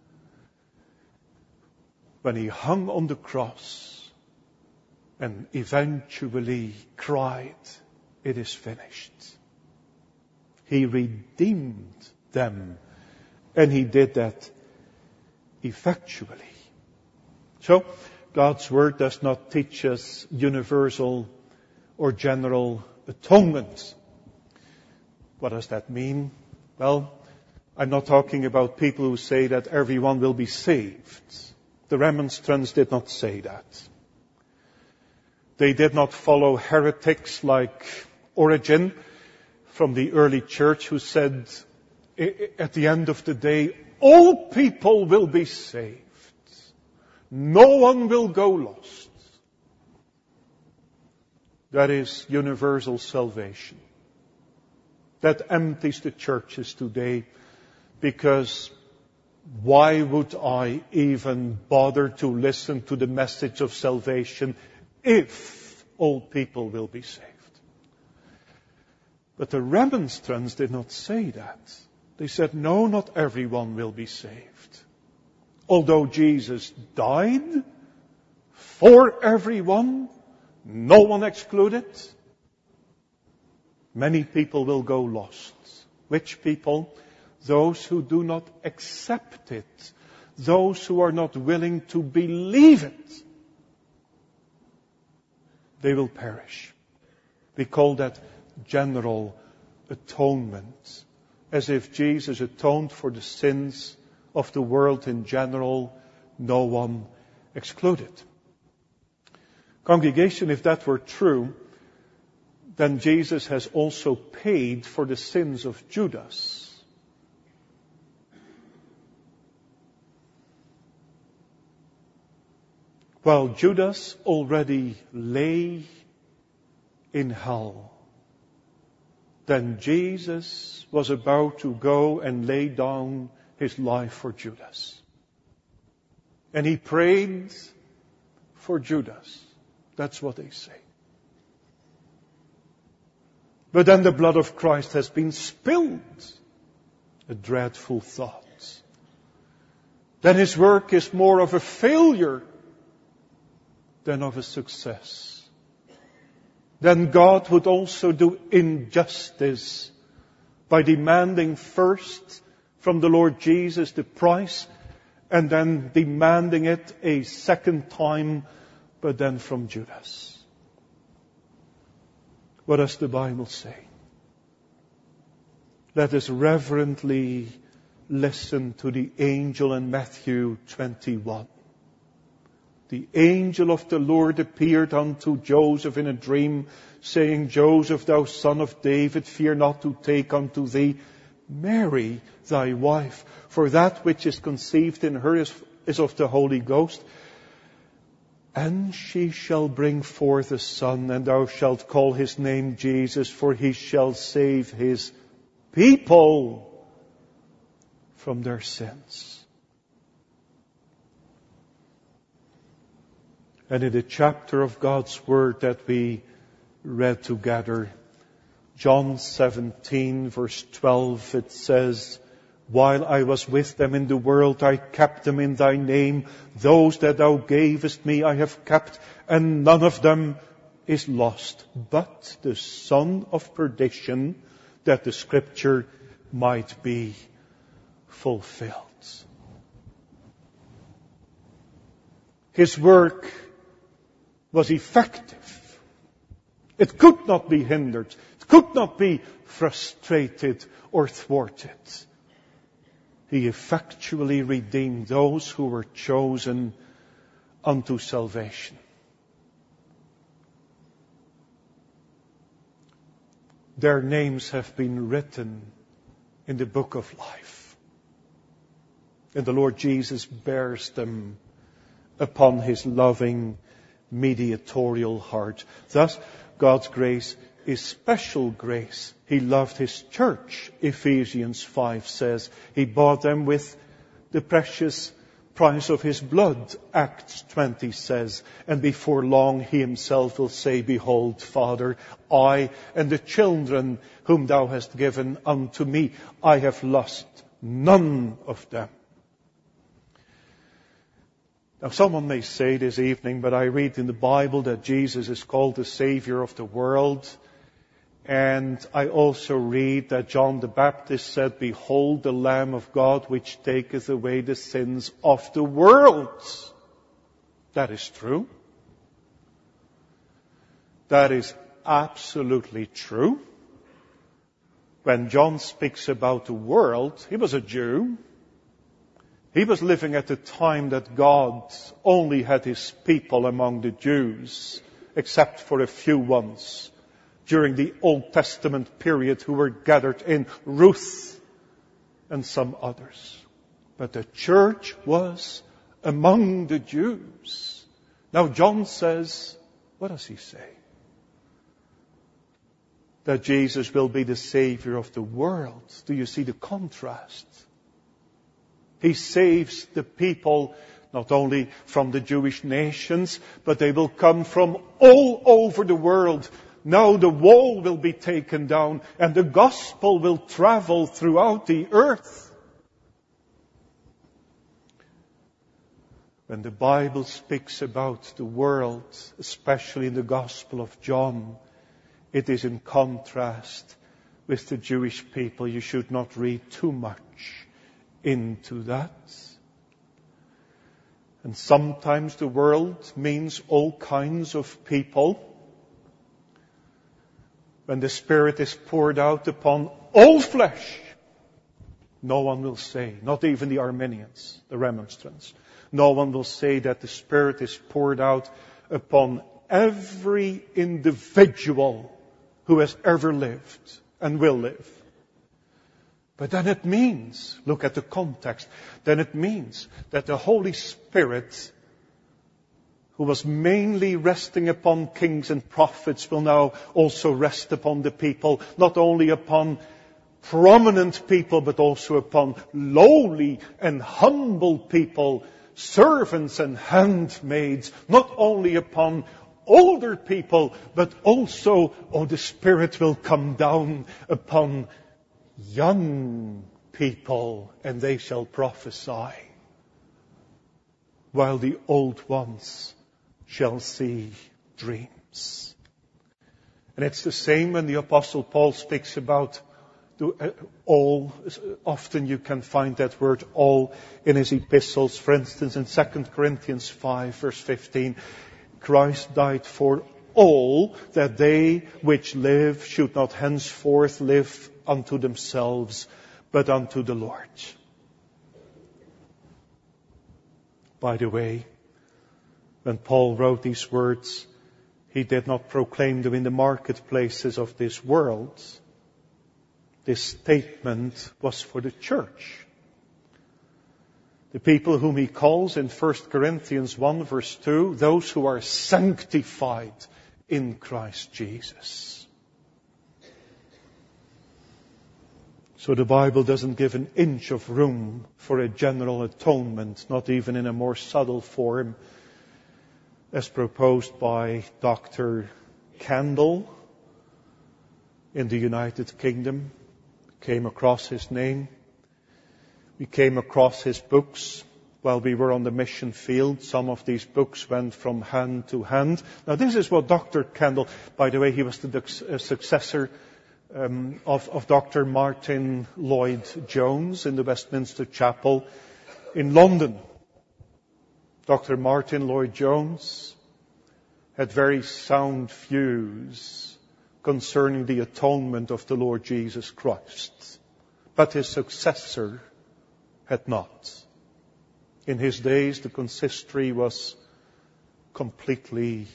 when he hung on the cross and eventually cried, it is finished. He redeemed them, and he did that effectually. So, God's Word does not teach us universal or general atonement. What does that mean? Well, I'm not talking about people who say that everyone will be saved. The Remonstrants did not say that. They did not follow heretics like Origen from the early church, who said at the end of the day, all people will be saved. No one will go lost. That is universal salvation. That empties the churches today, because why would I even bother to listen to the message of salvation if all people will be saved? But the Remonstrants did not say that. They said, no, not everyone will be saved. Although Jesus died for everyone, no one excluded, many people will go lost. Which people? Those who do not accept it. Those who are not willing to believe it. They will perish. We call that general atonement. As if Jesus atoned for the sins of the world in general, no one excluded. Congregation, if that were true, then Jesus has also paid for the sins of Judas. While Judas already lay in hell, then Jesus was about to go and lay down his life for Judas. And he prayed for Judas. That's what they say. But then the blood of Christ has been spilled. A dreadful thought. Then his work is more of a failure than of a success. Then God would also do injustice by demanding first from the Lord Jesus the price, and then demanding it a second time, but then from Judas. What does the Bible say? Let us reverently listen to the angel in Matthew twenty-one. The angel of the Lord appeared unto Joseph in a dream, saying, Joseph, thou son of David, fear not to take unto thee Mary, thy wife, for that which is conceived in her is, is of the Holy Ghost. And she shall bring forth a son, and thou shalt call his name Jesus, for he shall save his people from their sins. And in the chapter of God's Word that we read together, John seventeen, verse twelve, it says, While I was with them in the world, I kept them in thy name. Those that thou gavest me I have kept, and none of them is lost, but the son of perdition, that the scripture might be fulfilled. His work was effective. It could not be hindered. It could not be frustrated or thwarted. He effectually redeemed those who were chosen unto salvation. Their names have been written in the book of life. And the Lord Jesus bears them upon his loving mediatorial heart. Thus, God's grace is special grace. He loved his church, Ephesians five says. He bought them with the precious price of his blood, Acts twenty says. And before long he himself will say, Behold, Father, I and the children whom thou hast given unto me, I have lost none of them. Now someone may say this evening, but I read in the Bible that Jesus is called the Savior of the world. And I also read that John the Baptist said, Behold the Lamb of God which taketh away the sins of the world. That is true. That is absolutely true. When John speaks about the world, he was a Jew. He was living at the time that God only had his people among the Jews, except for a few ones during the Old Testament period who were gathered in, Ruth and some others. But the church was among the Jews. Now John says, what does he say? That Jesus will be the Savior of the world. Do you see the contrast? He saves the people not only from the Jewish nations, but they will come from all over the world. Now the wall will be taken down and the gospel will travel throughout the earth. When the Bible speaks about the world, especially in the Gospel of John, it is in contrast with the Jewish people. You should not read too much into that. And sometimes the world means all kinds of people. When the Spirit is poured out upon all flesh, no one will say, not even the Arminians, the Remonstrants, no one will say that the Spirit is poured out upon every individual who has ever lived and will live. But then it means, look at the context, then it means that the Holy Spirit, who was mainly resting upon kings and prophets, will now also rest upon the people, not only upon prominent people, but also upon lowly and humble people, servants and handmaids, not only upon older people, but also, oh, the Spirit will come down upon young people, and they shall prophesy, while the old ones shall see dreams. And it's the same when the Apostle Paul speaks about all. Often you can find that word all in his epistles. For instance, in Second Corinthians five, verse fifteen, Christ died for all, that they which live should not henceforth live unto themselves, but unto the Lord. By the way, when Paul wrote these words, he did not proclaim them in the marketplaces of this world. This statement was for the church. The people whom he calls in First Corinthians one verse two, those who are sanctified in Christ Jesus. So the Bible doesn't give an inch of room for a general atonement, not even in a more subtle form, as proposed by Doctor Kendall in the United Kingdom. Came across his name. We came across his books while we were on the mission field. Some of these books went from hand to hand. Now this is what Doctor Kendall, by the way, he was the successor um, of, of Doctor Martin Lloyd-Jones in the Westminster Chapel in London. Doctor Martin Lloyd-Jones had very sound views concerning the atonement of the Lord Jesus Christ. But his successor had not. In his days, the consistory was completely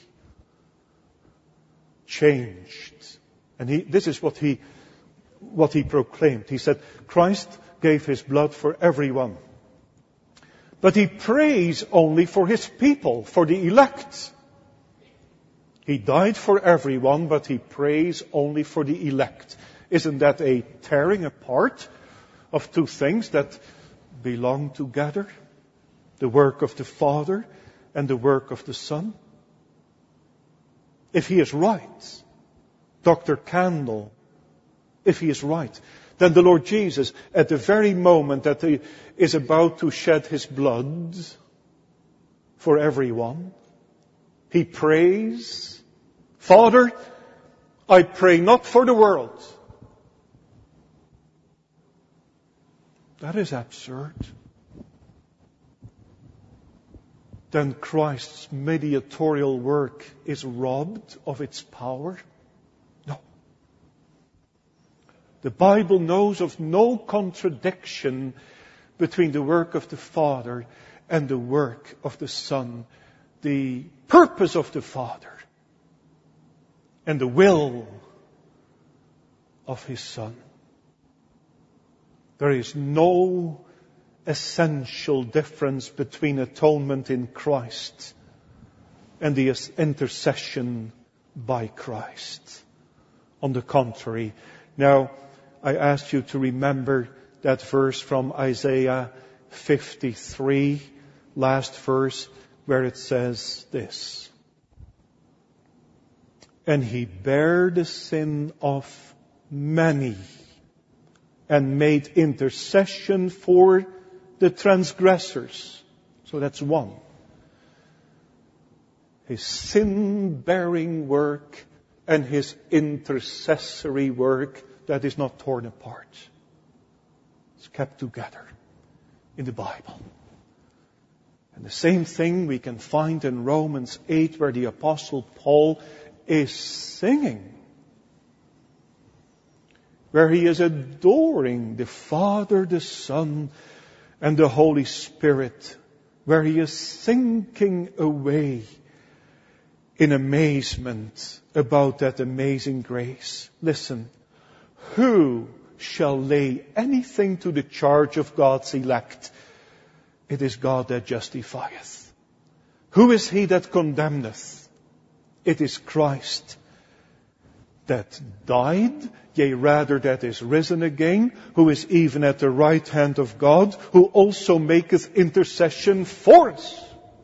changed. And he, this is what he, what he proclaimed. He said, Christ gave his blood for everyone. But he prays only for his people, for the elect. He died for everyone, but he prays only for the elect. Isn't that a tearing apart of two things that belong together? The work of the Father and the work of the Son. If he is right, Doctor Kendall, if he is right, then the Lord Jesus, at the very moment that he is about to shed his blood for everyone, he prays, Father, I pray not for the world. That is absurd. Then Christ's mediatorial work is robbed of its power? No. The Bible knows of no contradiction between the work of the Father and the work of the Son. The purpose of the Father and the will of His Son. There is no essential difference between atonement in Christ and the intercession by Christ. On the contrary. Now, I ask you to remember that verse from Isaiah fifty-three, last verse, where it says this. and he bare the sin of many and made intercession for the transgressors. So that's one. His sin-bearing work and his intercessory work that is not torn apart. It's kept together in the Bible. And the same thing we can find in Romans eight, where the Apostle Paul is singing, where he is adoring the Father, the Son, and the Holy Spirit, where he is sinking away in amazement about that amazing grace. Listen, who shall lay anything to the charge of God's elect? It is God that justifieth. Who is he that condemneth? It is Christ that died, yea, rather that is risen again, who is even at the right hand of God, who also maketh intercession for us.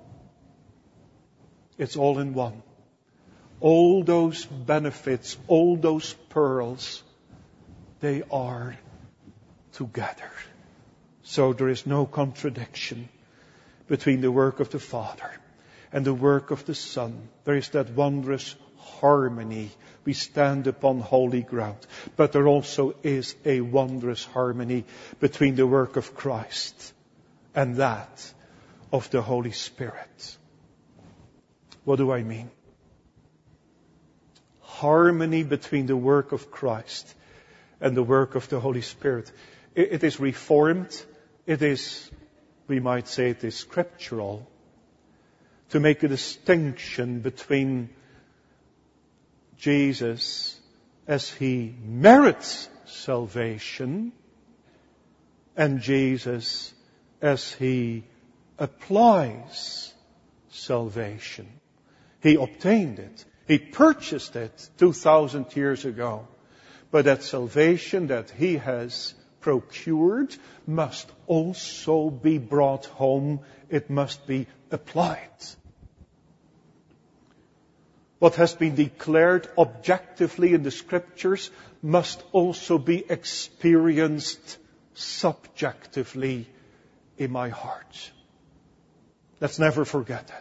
It's all in one. All those benefits, all those pearls, they are together. So there is no contradiction between the work of the Father and the work of the Son. There is that wondrous harmony. We stand upon holy ground. But there also is a wondrous harmony between the work of Christ and that of the Holy Spirit. What do I mean? Harmony between the work of Christ and the work of the Holy Spirit. It, it is reformed. It is, we might say it is scriptural, to make a distinction between Jesus as he merits salvation and Jesus as he applies salvation. He obtained it. He purchased it two thousand years ago. But that salvation that he has procured must also be brought home. It must be applied. What has been declared objectively in the Scriptures must also be experienced subjectively in my heart. Let's never forget that.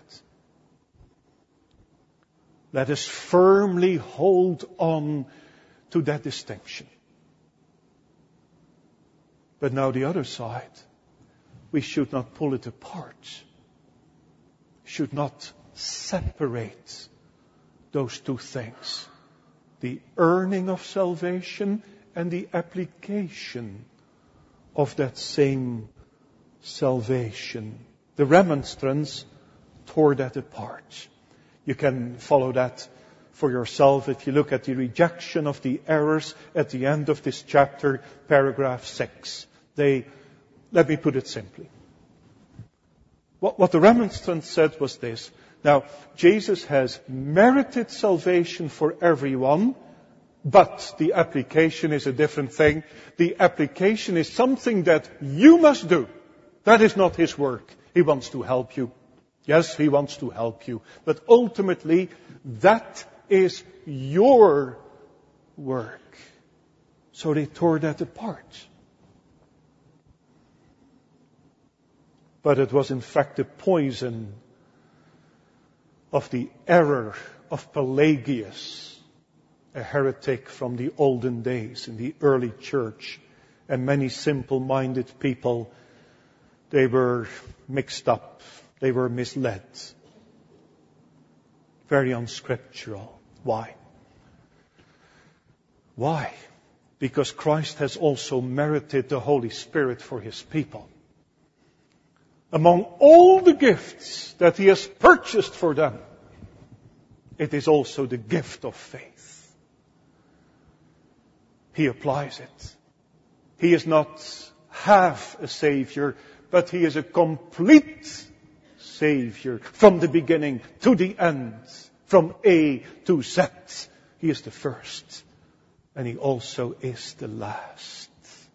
Let us firmly hold on to that distinction. But now the other side, we should not pull it apart. Should not separate those two things. The earning of salvation and the application of that same salvation. The Remonstrants tore that apart. You can follow that for yourself if you look at the rejection of the errors at the end of this chapter, paragraph six. They, let me put it simply. What, what the Remonstrants said was this. Now, Jesus has merited salvation for everyone, but the application is a different thing. The application is something that you must do. That is not his work. He wants to help you. Yes, he wants to help you. But ultimately, that is your work. So they tore that apart. But it was in fact the poison of the error of Pelagius, a heretic from the olden days in the early church. And many simple-minded people, they were mixed up. They were misled. Very unscriptural. Why? Why? Because Christ has also merited the Holy Spirit for his people. Among all the gifts that he has purchased for them, it is also the gift of faith. He applies it. He is not half a Savior, but he is a complete Savior from the beginning to the end, from A to Z. He is the first, and he also is the last.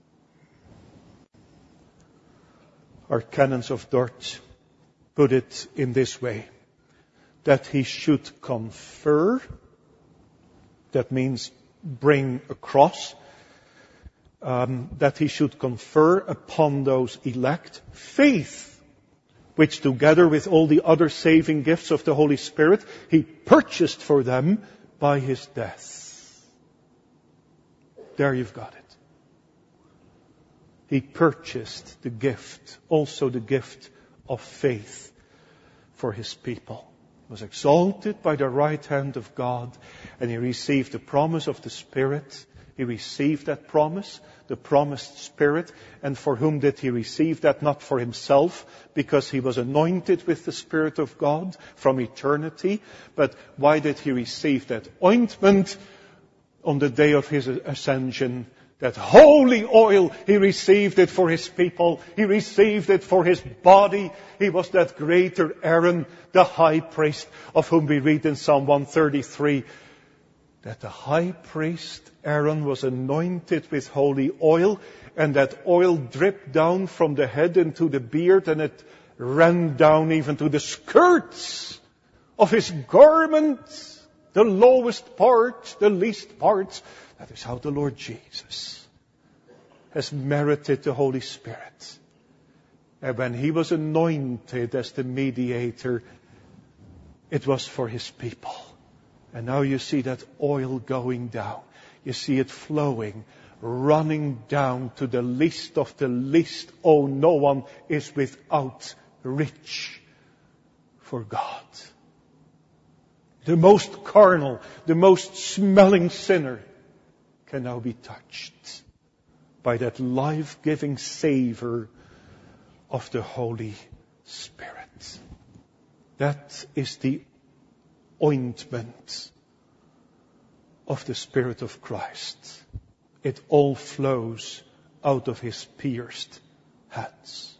Our canons of Dort put it in this way, that he should confer That means bring across. Um, that he should confer upon those elect faith, which together with all the other saving gifts of the Holy Spirit, he purchased for them by his death. There you've got it. He purchased the gift, also the gift of faith for his people. He was exalted by the right hand of God, and he received the promise of the Spirit. He received that promise, the promised Spirit. And for whom did he receive that? Not for himself, because he was anointed with the Spirit of God from eternity. But why did he receive that ointment on the day of his ascension? That holy oil, he received it for his people. He received it for his body. He was that greater Aaron, the high priest, of whom we read in Psalm one thirty-three. That the high priest Aaron was anointed with holy oil, and that oil dripped down from the head into the beard, and it ran down even to the skirts of his garment, the lowest part, the least part. That is how the Lord Jesus has merited the Holy Spirit. And when he was anointed as the mediator, it was for his people. And now you see that oil going down. You see it flowing, running down to the least of the least. Oh, no one is without reach for God. The most carnal, the most smelling sinner can now be touched by that life-giving savor of the Holy Spirit. That is the ointment of the Spirit of Christ. It all flows out of his pierced hands.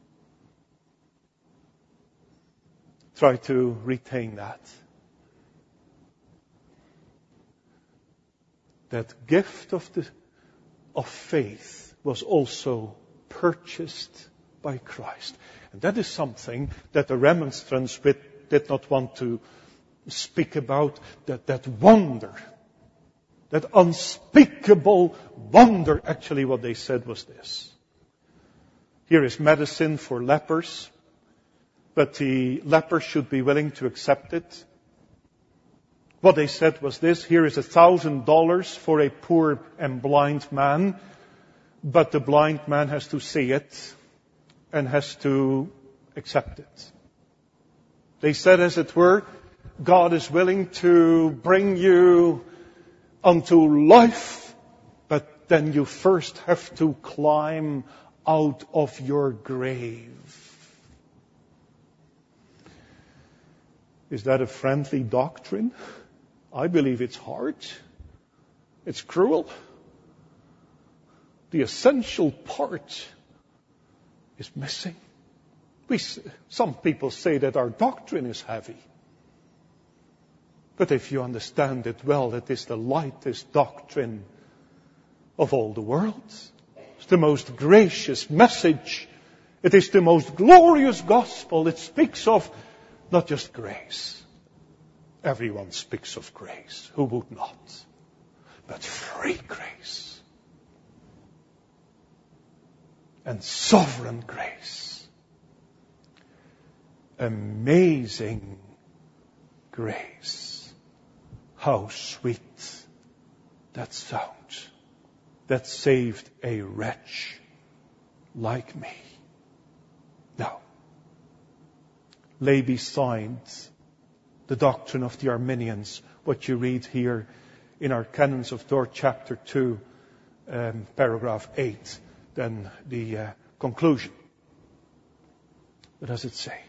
Try to retain that. That gift of the of faith was also purchased by Christ. And that is something that the Remonstrants did not want to speak about, that, that wonder, that unspeakable wonder. Actually, what they said was this. Here is medicine for lepers, but the leper should be willing to accept it. What they said was this: here is a thousand dollars for a poor and blind man, but the blind man has to see it and has to accept it. They said, as it were, God is willing to bring you unto life, but then you first have to climb out of your grave. Is that a friendly doctrine? I believe it's hard. It's cruel. The essential part is missing. We, some people say that our doctrine is heavy. But if you understand it well, it is the lightest doctrine of all the world. It's the most gracious message. It is the most glorious gospel. It speaks of not just grace. Everyone speaks of grace. Who would not? But free grace. And sovereign grace. Amazing grace. How sweet that sounds. That saved a wretch like me. Now, lay beside the doctrine of the Arminians what you read here in our Canons of Dort, chapter two, um, paragraph eight, then the uh, conclusion. What does it say?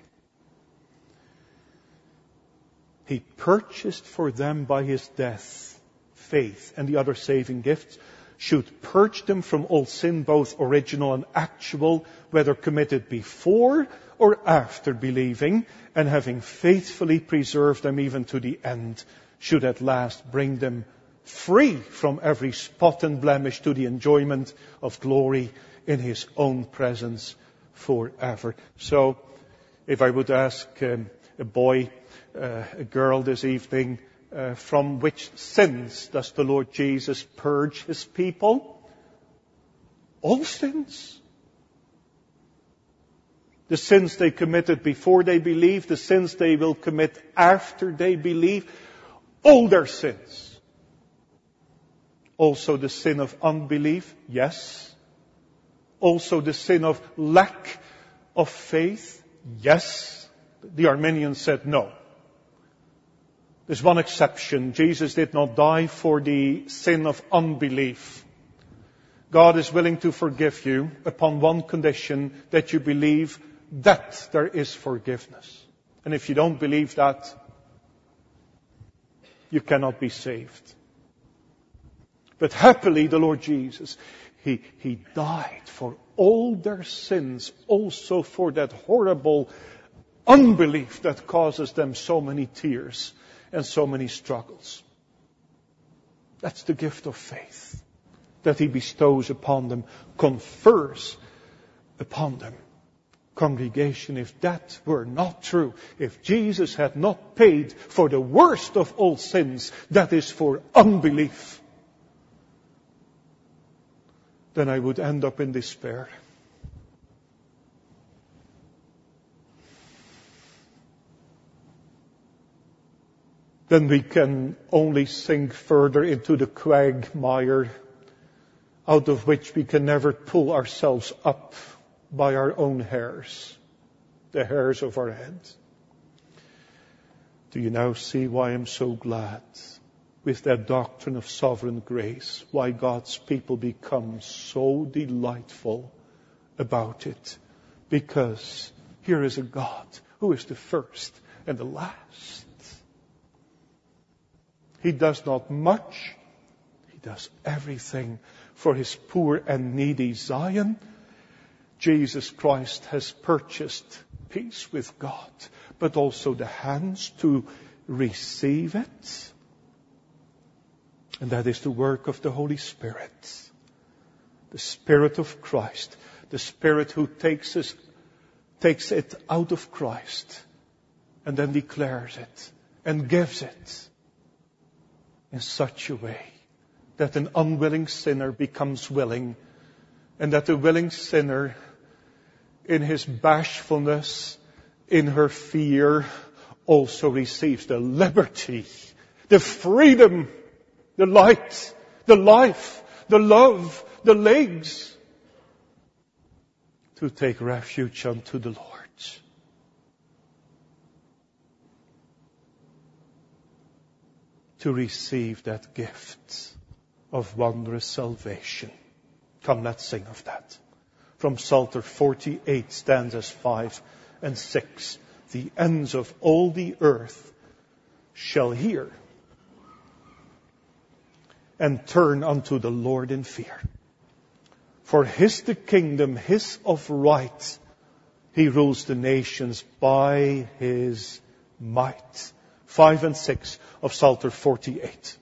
He purchased for them by his death, faith, and the other saving gifts, should purge them from all sin, both original and actual, whether committed before or after believing, and having faithfully preserved them even to the end, should at last bring them free from every spot and blemish to the enjoyment of glory in his own presence forever. So, if I would ask um, a boy, uh, a girl this evening, uh, from which sins does the Lord Jesus purge his people? All sins. The sins they committed before they believed, the sins they will commit after they believe, all their sins. Also the sin of unbelief, yes. Also the sin of lack of faith, yes. The Arminians said no. There's one exception. Jesus did not die for the sin of unbelief. God is willing to forgive you upon one condition, that you believe that there is forgiveness. And if you don't believe that, you cannot be saved. But happily, the Lord Jesus, He, He died for all their sins, also for that horrible unbelief that causes them so many tears and so many struggles. That's the gift of faith that He bestows upon them, confers upon them. Congregation, if that were not true, if Jesus had not paid for the worst of all sins, that is for unbelief, then I would end up in despair. Then we can only sink further into the quagmire out of which we can never pull ourselves up by our own hairs, the hairs of our heads. Do you now see why I'm so glad with that doctrine of sovereign grace, why God's people become so delightful about it? Because here is a God who is the first and the last. He does not much, He does everything for His poor and needy Zion. Jesus Christ has purchased peace with God, but also the hands to receive it. And that is the work of the Holy Spirit. The Spirit of Christ. The Spirit who takes us, takes it out of Christ and then declares it and gives it in such a way that an unwilling sinner becomes willing, and that the willing sinner, in his bashfulness, in her fear, also receives the liberty, the freedom, the light, the life, the love, the legs to take refuge unto the Lord. To receive that gift of wondrous salvation. Come, let's sing of that. From Psalter forty-eight, stanzas five and six. The ends of all the earth shall hear and turn unto the Lord in fear. For His the kingdom, His of right. He rules the nations by His might. Five and six of Psalter forty-eight.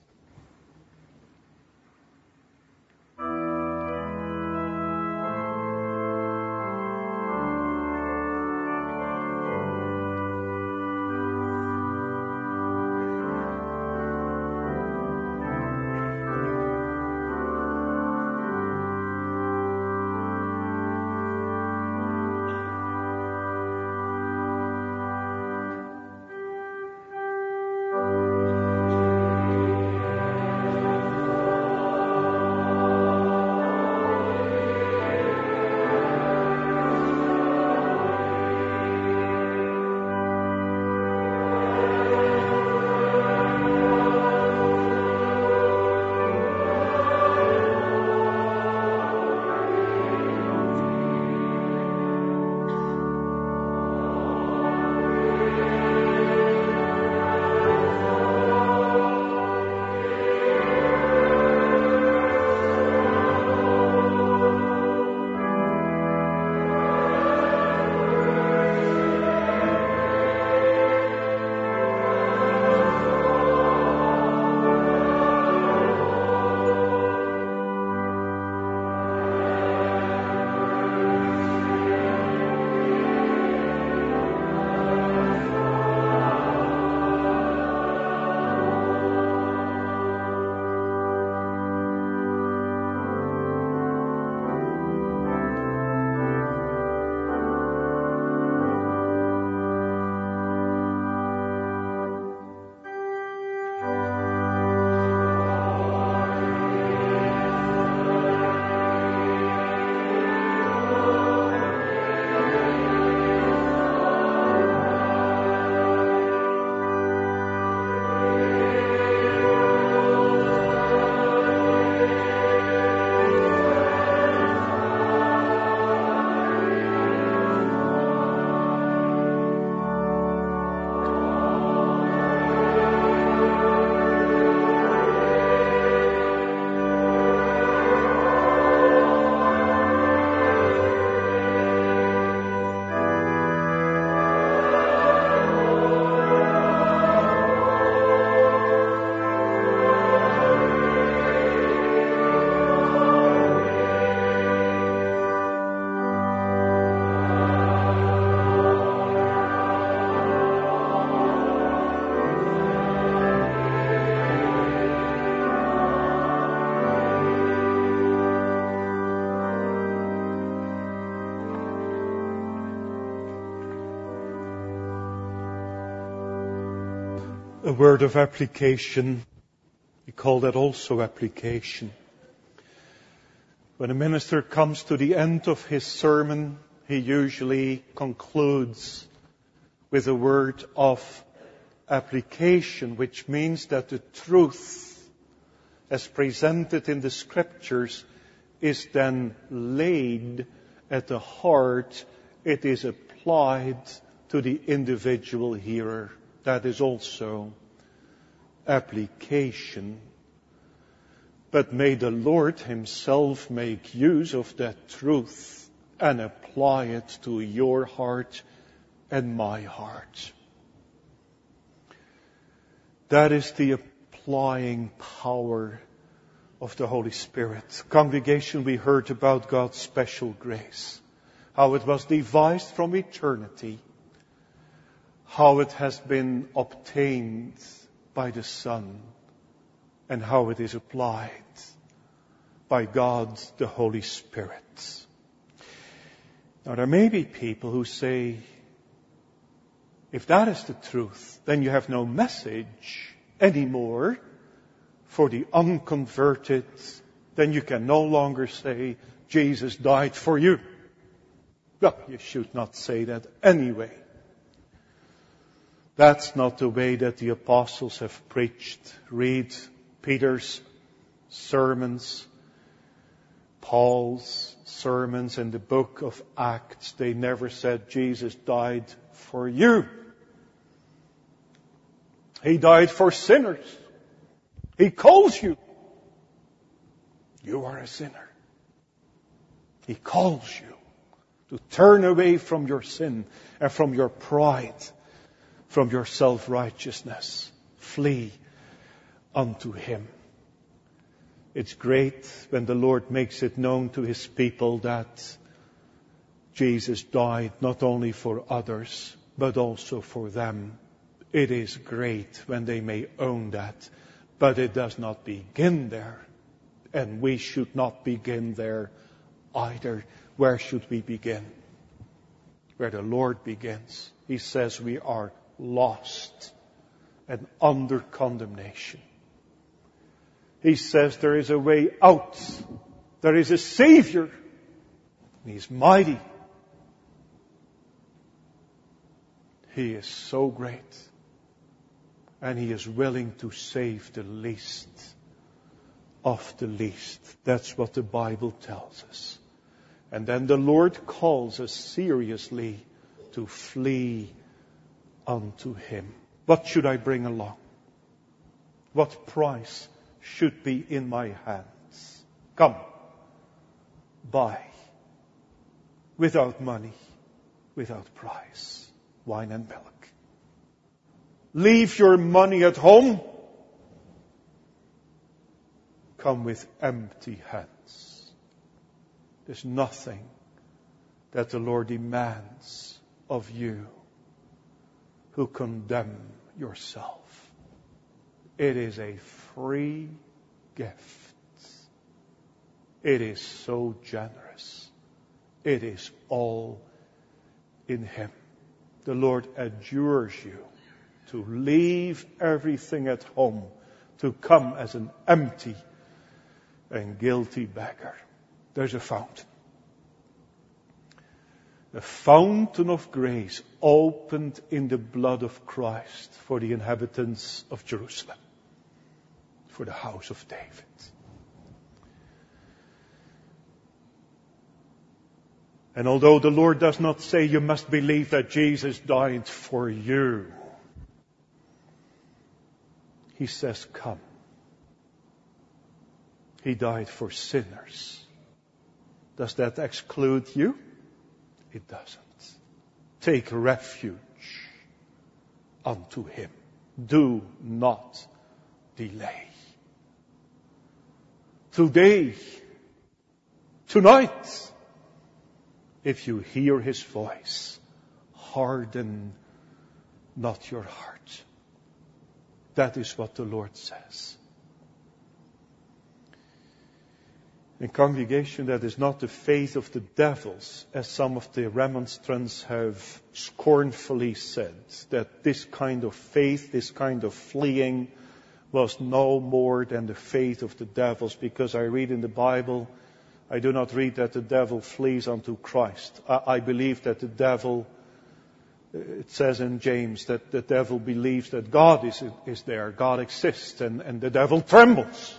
A word of application. We call that also application. When a minister comes to the end of his sermon, he usually concludes with a word of application, which means that the truth as presented in the Scriptures is then laid at the heart. It is applied to the individual hearer. That is also application. But may the Lord Himself make use of that truth and apply it to your heart and my heart. That is the applying power of the Holy Spirit. Congregation, we heard about God's special grace, how it was devised from eternity, how it has been obtained by the Son, and how it is applied by God the Holy Spirit. Now there may be people who say, if that is the truth, then you have no message anymore for the unconverted. Then you can no longer say, Jesus died for you. Well, you should not say that anyway. That's not the way that the apostles have preached. Read Peter's sermons, Paul's sermons in the book of Acts. They never said Jesus died for you. He died for sinners. He calls you. You are a sinner. He calls you to turn away from your sin and from your pride, from your self-righteousness. Flee unto Him. It's great when the Lord makes it known to His people that Jesus died not only for others, but also for them. It is great when they may own that, but it does not begin there. And we should not begin there either. Where should we begin? Where the Lord begins. He says we are lost and under condemnation. He says there is a way out. There is a Savior. And He's mighty. He is so great. And He is willing to save the least of the least. That's what the Bible tells us. And then the Lord calls us seriously to flee unto Him. What should I bring along? What price should be in my hands? Come, buy, without money, without price, wine and milk. Leave your money at home. Come with empty hands. There's nothing that the Lord demands of you who condemn yourself. It is a free gift. It is so generous. It is all in Him. The Lord adjures you to leave everything at home, to come as an empty and guilty beggar. There's a fountain. The fountain of grace opened in the blood of Christ for the inhabitants of Jerusalem, for the house of David. And although the Lord does not say you must believe that Jesus died for you, He says, come. He died for sinners. Does that exclude you? It doesn't. Take refuge unto Him. Do not delay. Today, tonight, if you hear His voice, harden not your heart. That is what the Lord says. In congregation, that is not the faith of the devils, as some of the remonstrants have scornfully said, that this kind of faith, this kind of fleeing, was no more than the faith of the devils, because I read in the Bible, I do not read that the devil flees unto Christ. I, I believe that the devil, it says in James that the devil believes that God is, is there, God exists, and, and the devil trembles.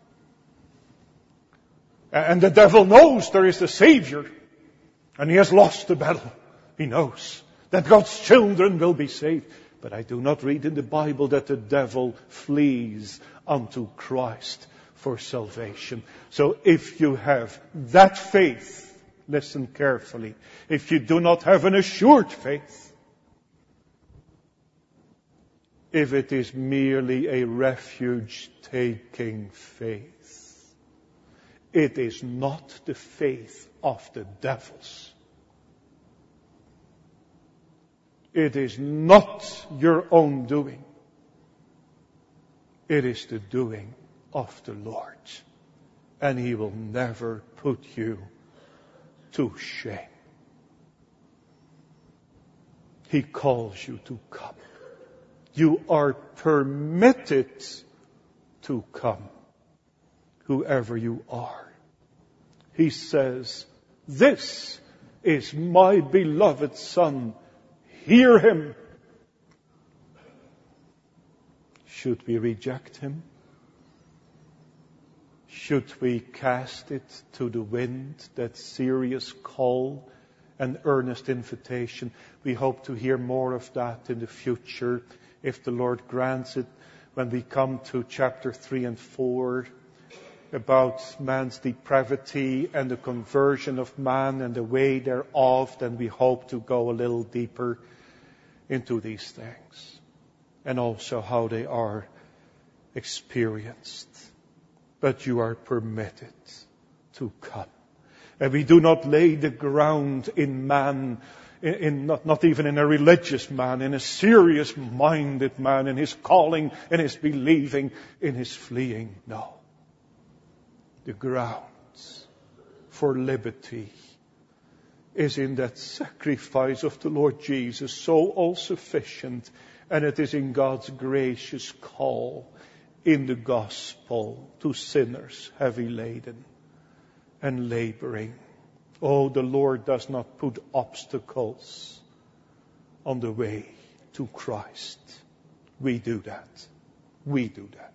And the devil knows there is a Savior, and he has lost the battle. He knows that God's children will be saved. But I do not read in the Bible that the devil flees unto Christ for salvation. So if you have that faith, listen carefully, if you do not have an assured faith, if it is merely a refuge-taking faith, it is not the faith of the devils. It is not your own doing. It is the doing of the Lord. And He will never put you to shame. He calls you to come. You are permitted to come, whoever you are. He says, "This is my beloved Son. Hear Him." Should we reject Him? Should we cast it to the wind, that serious call and earnest invitation? We hope to hear more of that in the future, if the Lord grants it, when we come to chapter three and four, about man's depravity and the conversion of man and the way thereof. Then we hope to go a little deeper into these things, and also how they are experienced. But you are permitted to come. And we do not lay the ground in man, in, in not, not even in a religious man, in a serious-minded man, in his calling, in his believing, in his fleeing. No. The grounds for liberty is in that sacrifice of the Lord Jesus, so all-sufficient, and it is in God's gracious call in the gospel to sinners heavy laden and laboring. Oh, the Lord does not put obstacles on the way to Christ. We do that. We do that.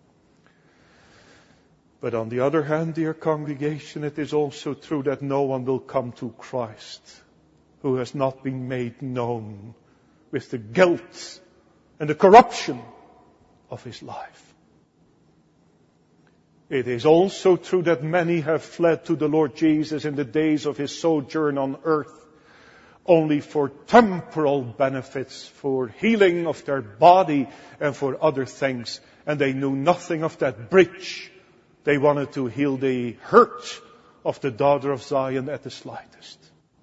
But on the other hand, dear congregation, it is also true that no one will come to Christ who has not been made known with the guilt and the corruption of his life. It is also true that many have fled to the Lord Jesus in the days of His sojourn on earth only for temporal benefits, for healing of their body and for other things. And they knew nothing of that bridge. They wanted to heal the hurt of the daughter of Zion at the slightest.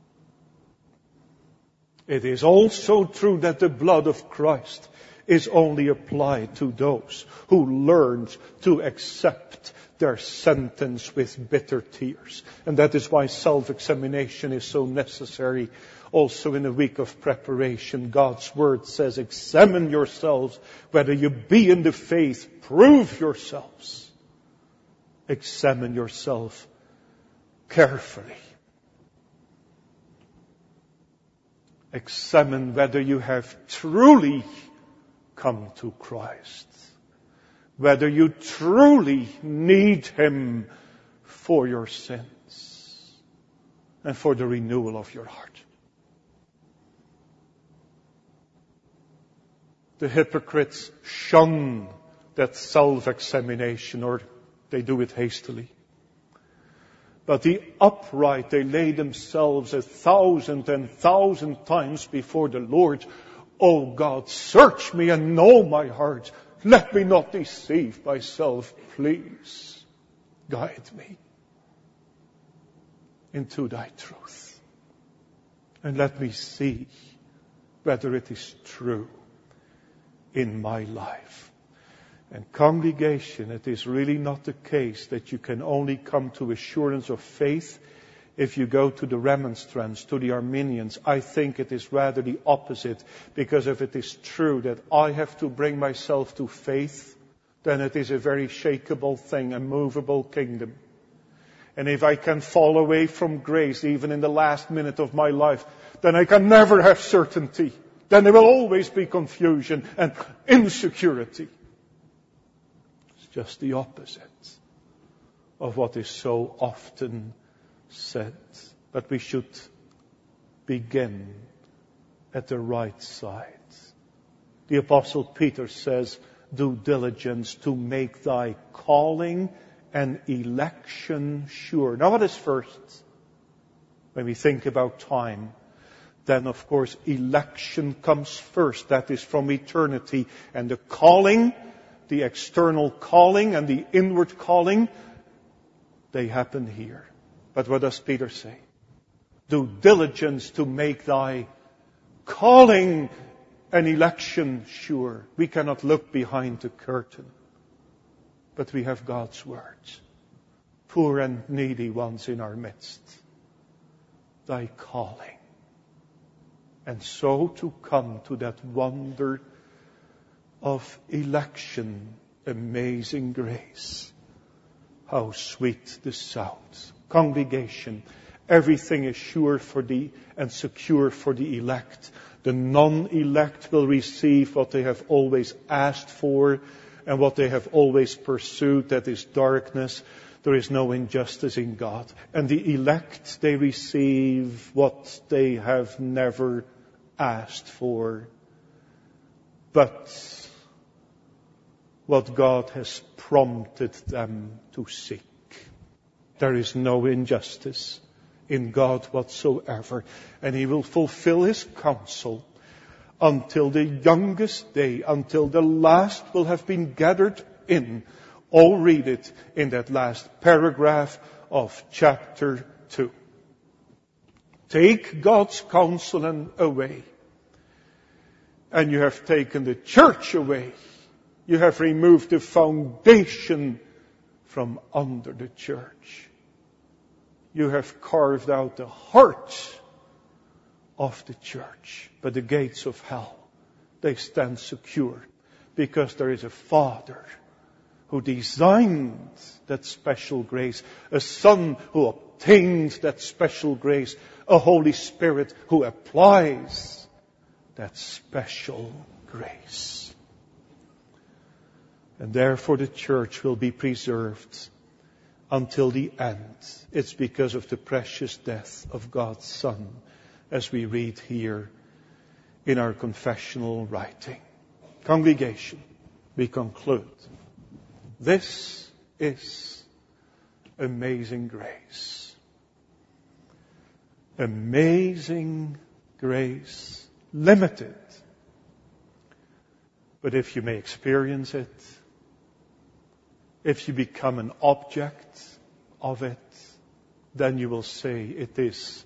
It is also true that the blood of Christ is only applied to those who learned to accept their sentence with bitter tears. And that is why self-examination is so necessary. Also in a week of preparation, God's Word says, examine yourselves whether you be in the faith. Prove yourselves. Examine yourself carefully. Examine whether you have truly come to Christ. Whether you truly need Him for your sins and for the renewal of your heart. The hypocrites shun that self-examination, or they do it hastily. But the upright, they lay themselves a thousand and thousand times before the Lord. Oh God, search me and know my heart. Let me not deceive myself. Please guide me into thy truth. And let me see whether it is true in my life. And congregation, it is really not the case that you can only come to assurance of faith if you go to the Remonstrants, to the Arminians. I think it is rather the opposite, because if it is true that I have to bring myself to faith, then it is a very shakeable thing, a movable kingdom. And if I can fall away from grace even in the last minute of my life, then I can never have certainty. Then there will always be confusion and insecurity. It's just the opposite of what is so often said. But we should begin at the right side. The Apostle Peter says, do diligence to make thy calling and election sure. Now what is first? When we think about time, then of course election comes first. That is from eternity. And the calling, the external calling and the inward calling, they happen here. But what does Peter say? Do diligence to make thy calling and election sure. We cannot look behind the curtain, but we have God's words. Poor and needy ones in our midst. Thy calling. And so to come to that wonder of election, amazing grace. How sweet the sound. Congregation, everything is sure for the and secure for the elect. The non-elect will receive what they have always asked for and what they have always pursued, that is darkness. There is no injustice in God. And the elect, they receive what they have never asked for, but what God has prompted them to seek. There is no injustice in God whatsoever, and He will fulfill His counsel until the youngest day, until the last will have been gathered in. All read it in that last paragraph of chapter two. Take God's counsel and away, and you have taken the church away. You have removed the foundation from under the church. You have carved out the heart of the church. But the gates of hell, they stand secure, because there is a Father who designed that special grace, a Son who obtained that special grace, a Holy Spirit who applies that special grace. And therefore the church will be preserved until the end. It's because of the precious death of God's Son, as we read here in our confessional writing. Congregation, we conclude. This is amazing grace. Amazing grace, limited. But if you may experience it, if you become an object of it, then you will say it is,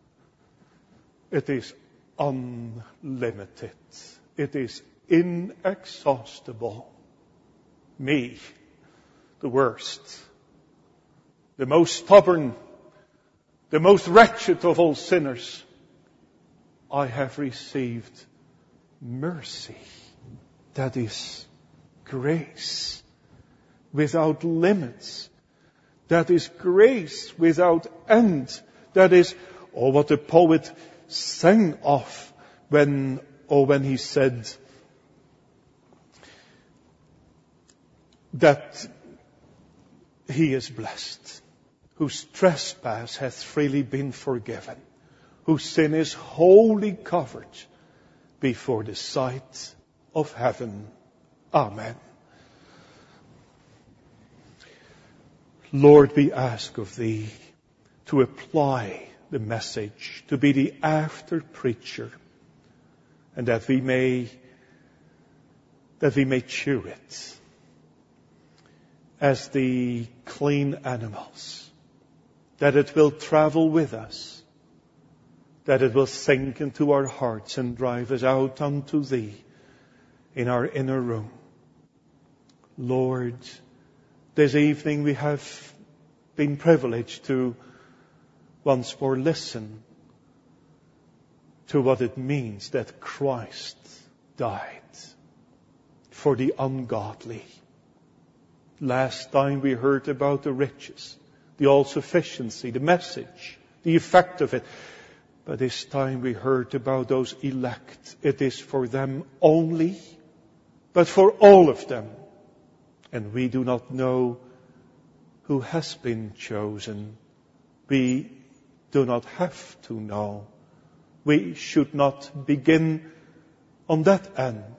it is unlimited. It is inexhaustible. Me, the worst, the most stubborn, the most wretched of all sinners, I have received mercy. That is grace without limits. That is grace without end. That is, oh, what the poet sang of when, oh, when he said that he is blessed, whose trespass hath freely been forgiven, whose sin is wholly covered before the sight of heaven. Amen. Lord, we ask of Thee to apply the message, to be the after preacher, and that we may, that we may chew it as the clean animals, that it will travel with us, that it will sink into our hearts and drive us out unto Thee in our inner room. Lord, this evening we have been privileged to once more listen to what it means that Christ died for the ungodly. Last time we heard about the riches, the all-sufficiency, the message, the effect of it. But this time we heard about those elect. It is for them only, but for all of them. And we do not know who has been chosen. We do not have to know. We should not begin on that end.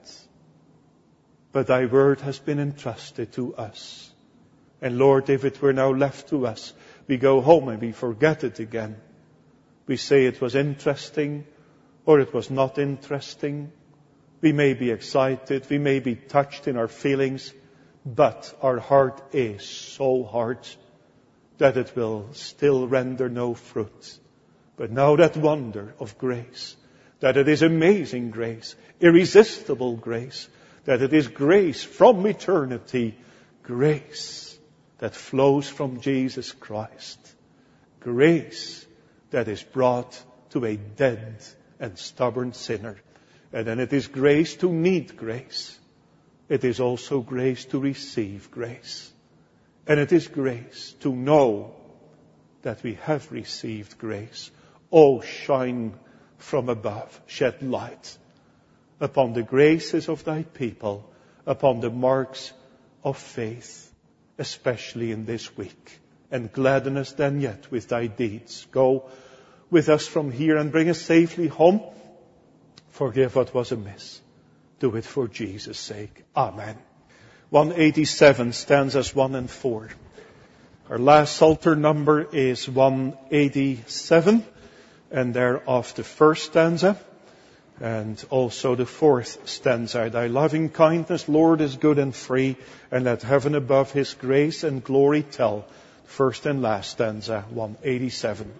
But thy word has been entrusted to us. And Lord, if it were now left to us, we go home and we forget it again. We say it was interesting or it was not interesting. We may be excited, we may be touched in our feelings, but our heart is so hard that it will still render no fruit. But now that wonder of grace, that it is amazing grace, irresistible grace, that it is grace from eternity, grace that flows from Jesus Christ, grace that is brought to a dead and stubborn sinner. And then it is grace to need grace. It is also grace to receive grace. And it is grace to know that we have received grace. Oh, shine from above, shed light upon the graces of thy people, upon the marks of faith, especially in this week. And gladden us then yet with thy deeds. Go with us from here and bring us safely home. Forgive what was amiss. Do it for Jesus' sake. Amen. one eighty-seven, stanzas one and four. Our last Psalter number is one eighty-seven, and thereof the first stanza, and also the fourth stanza. Thy loving kindness, Lord, is good and free, and let heaven above his grace and glory tell. First and last stanza, one eighty-seven.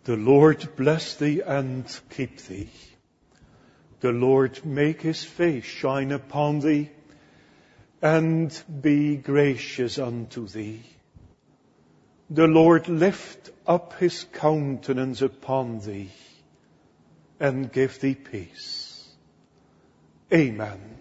The Lord bless thee and keep thee. The Lord make his face shine upon thee and be gracious unto thee. The Lord lift up his countenance upon thee and give thee peace. Amen.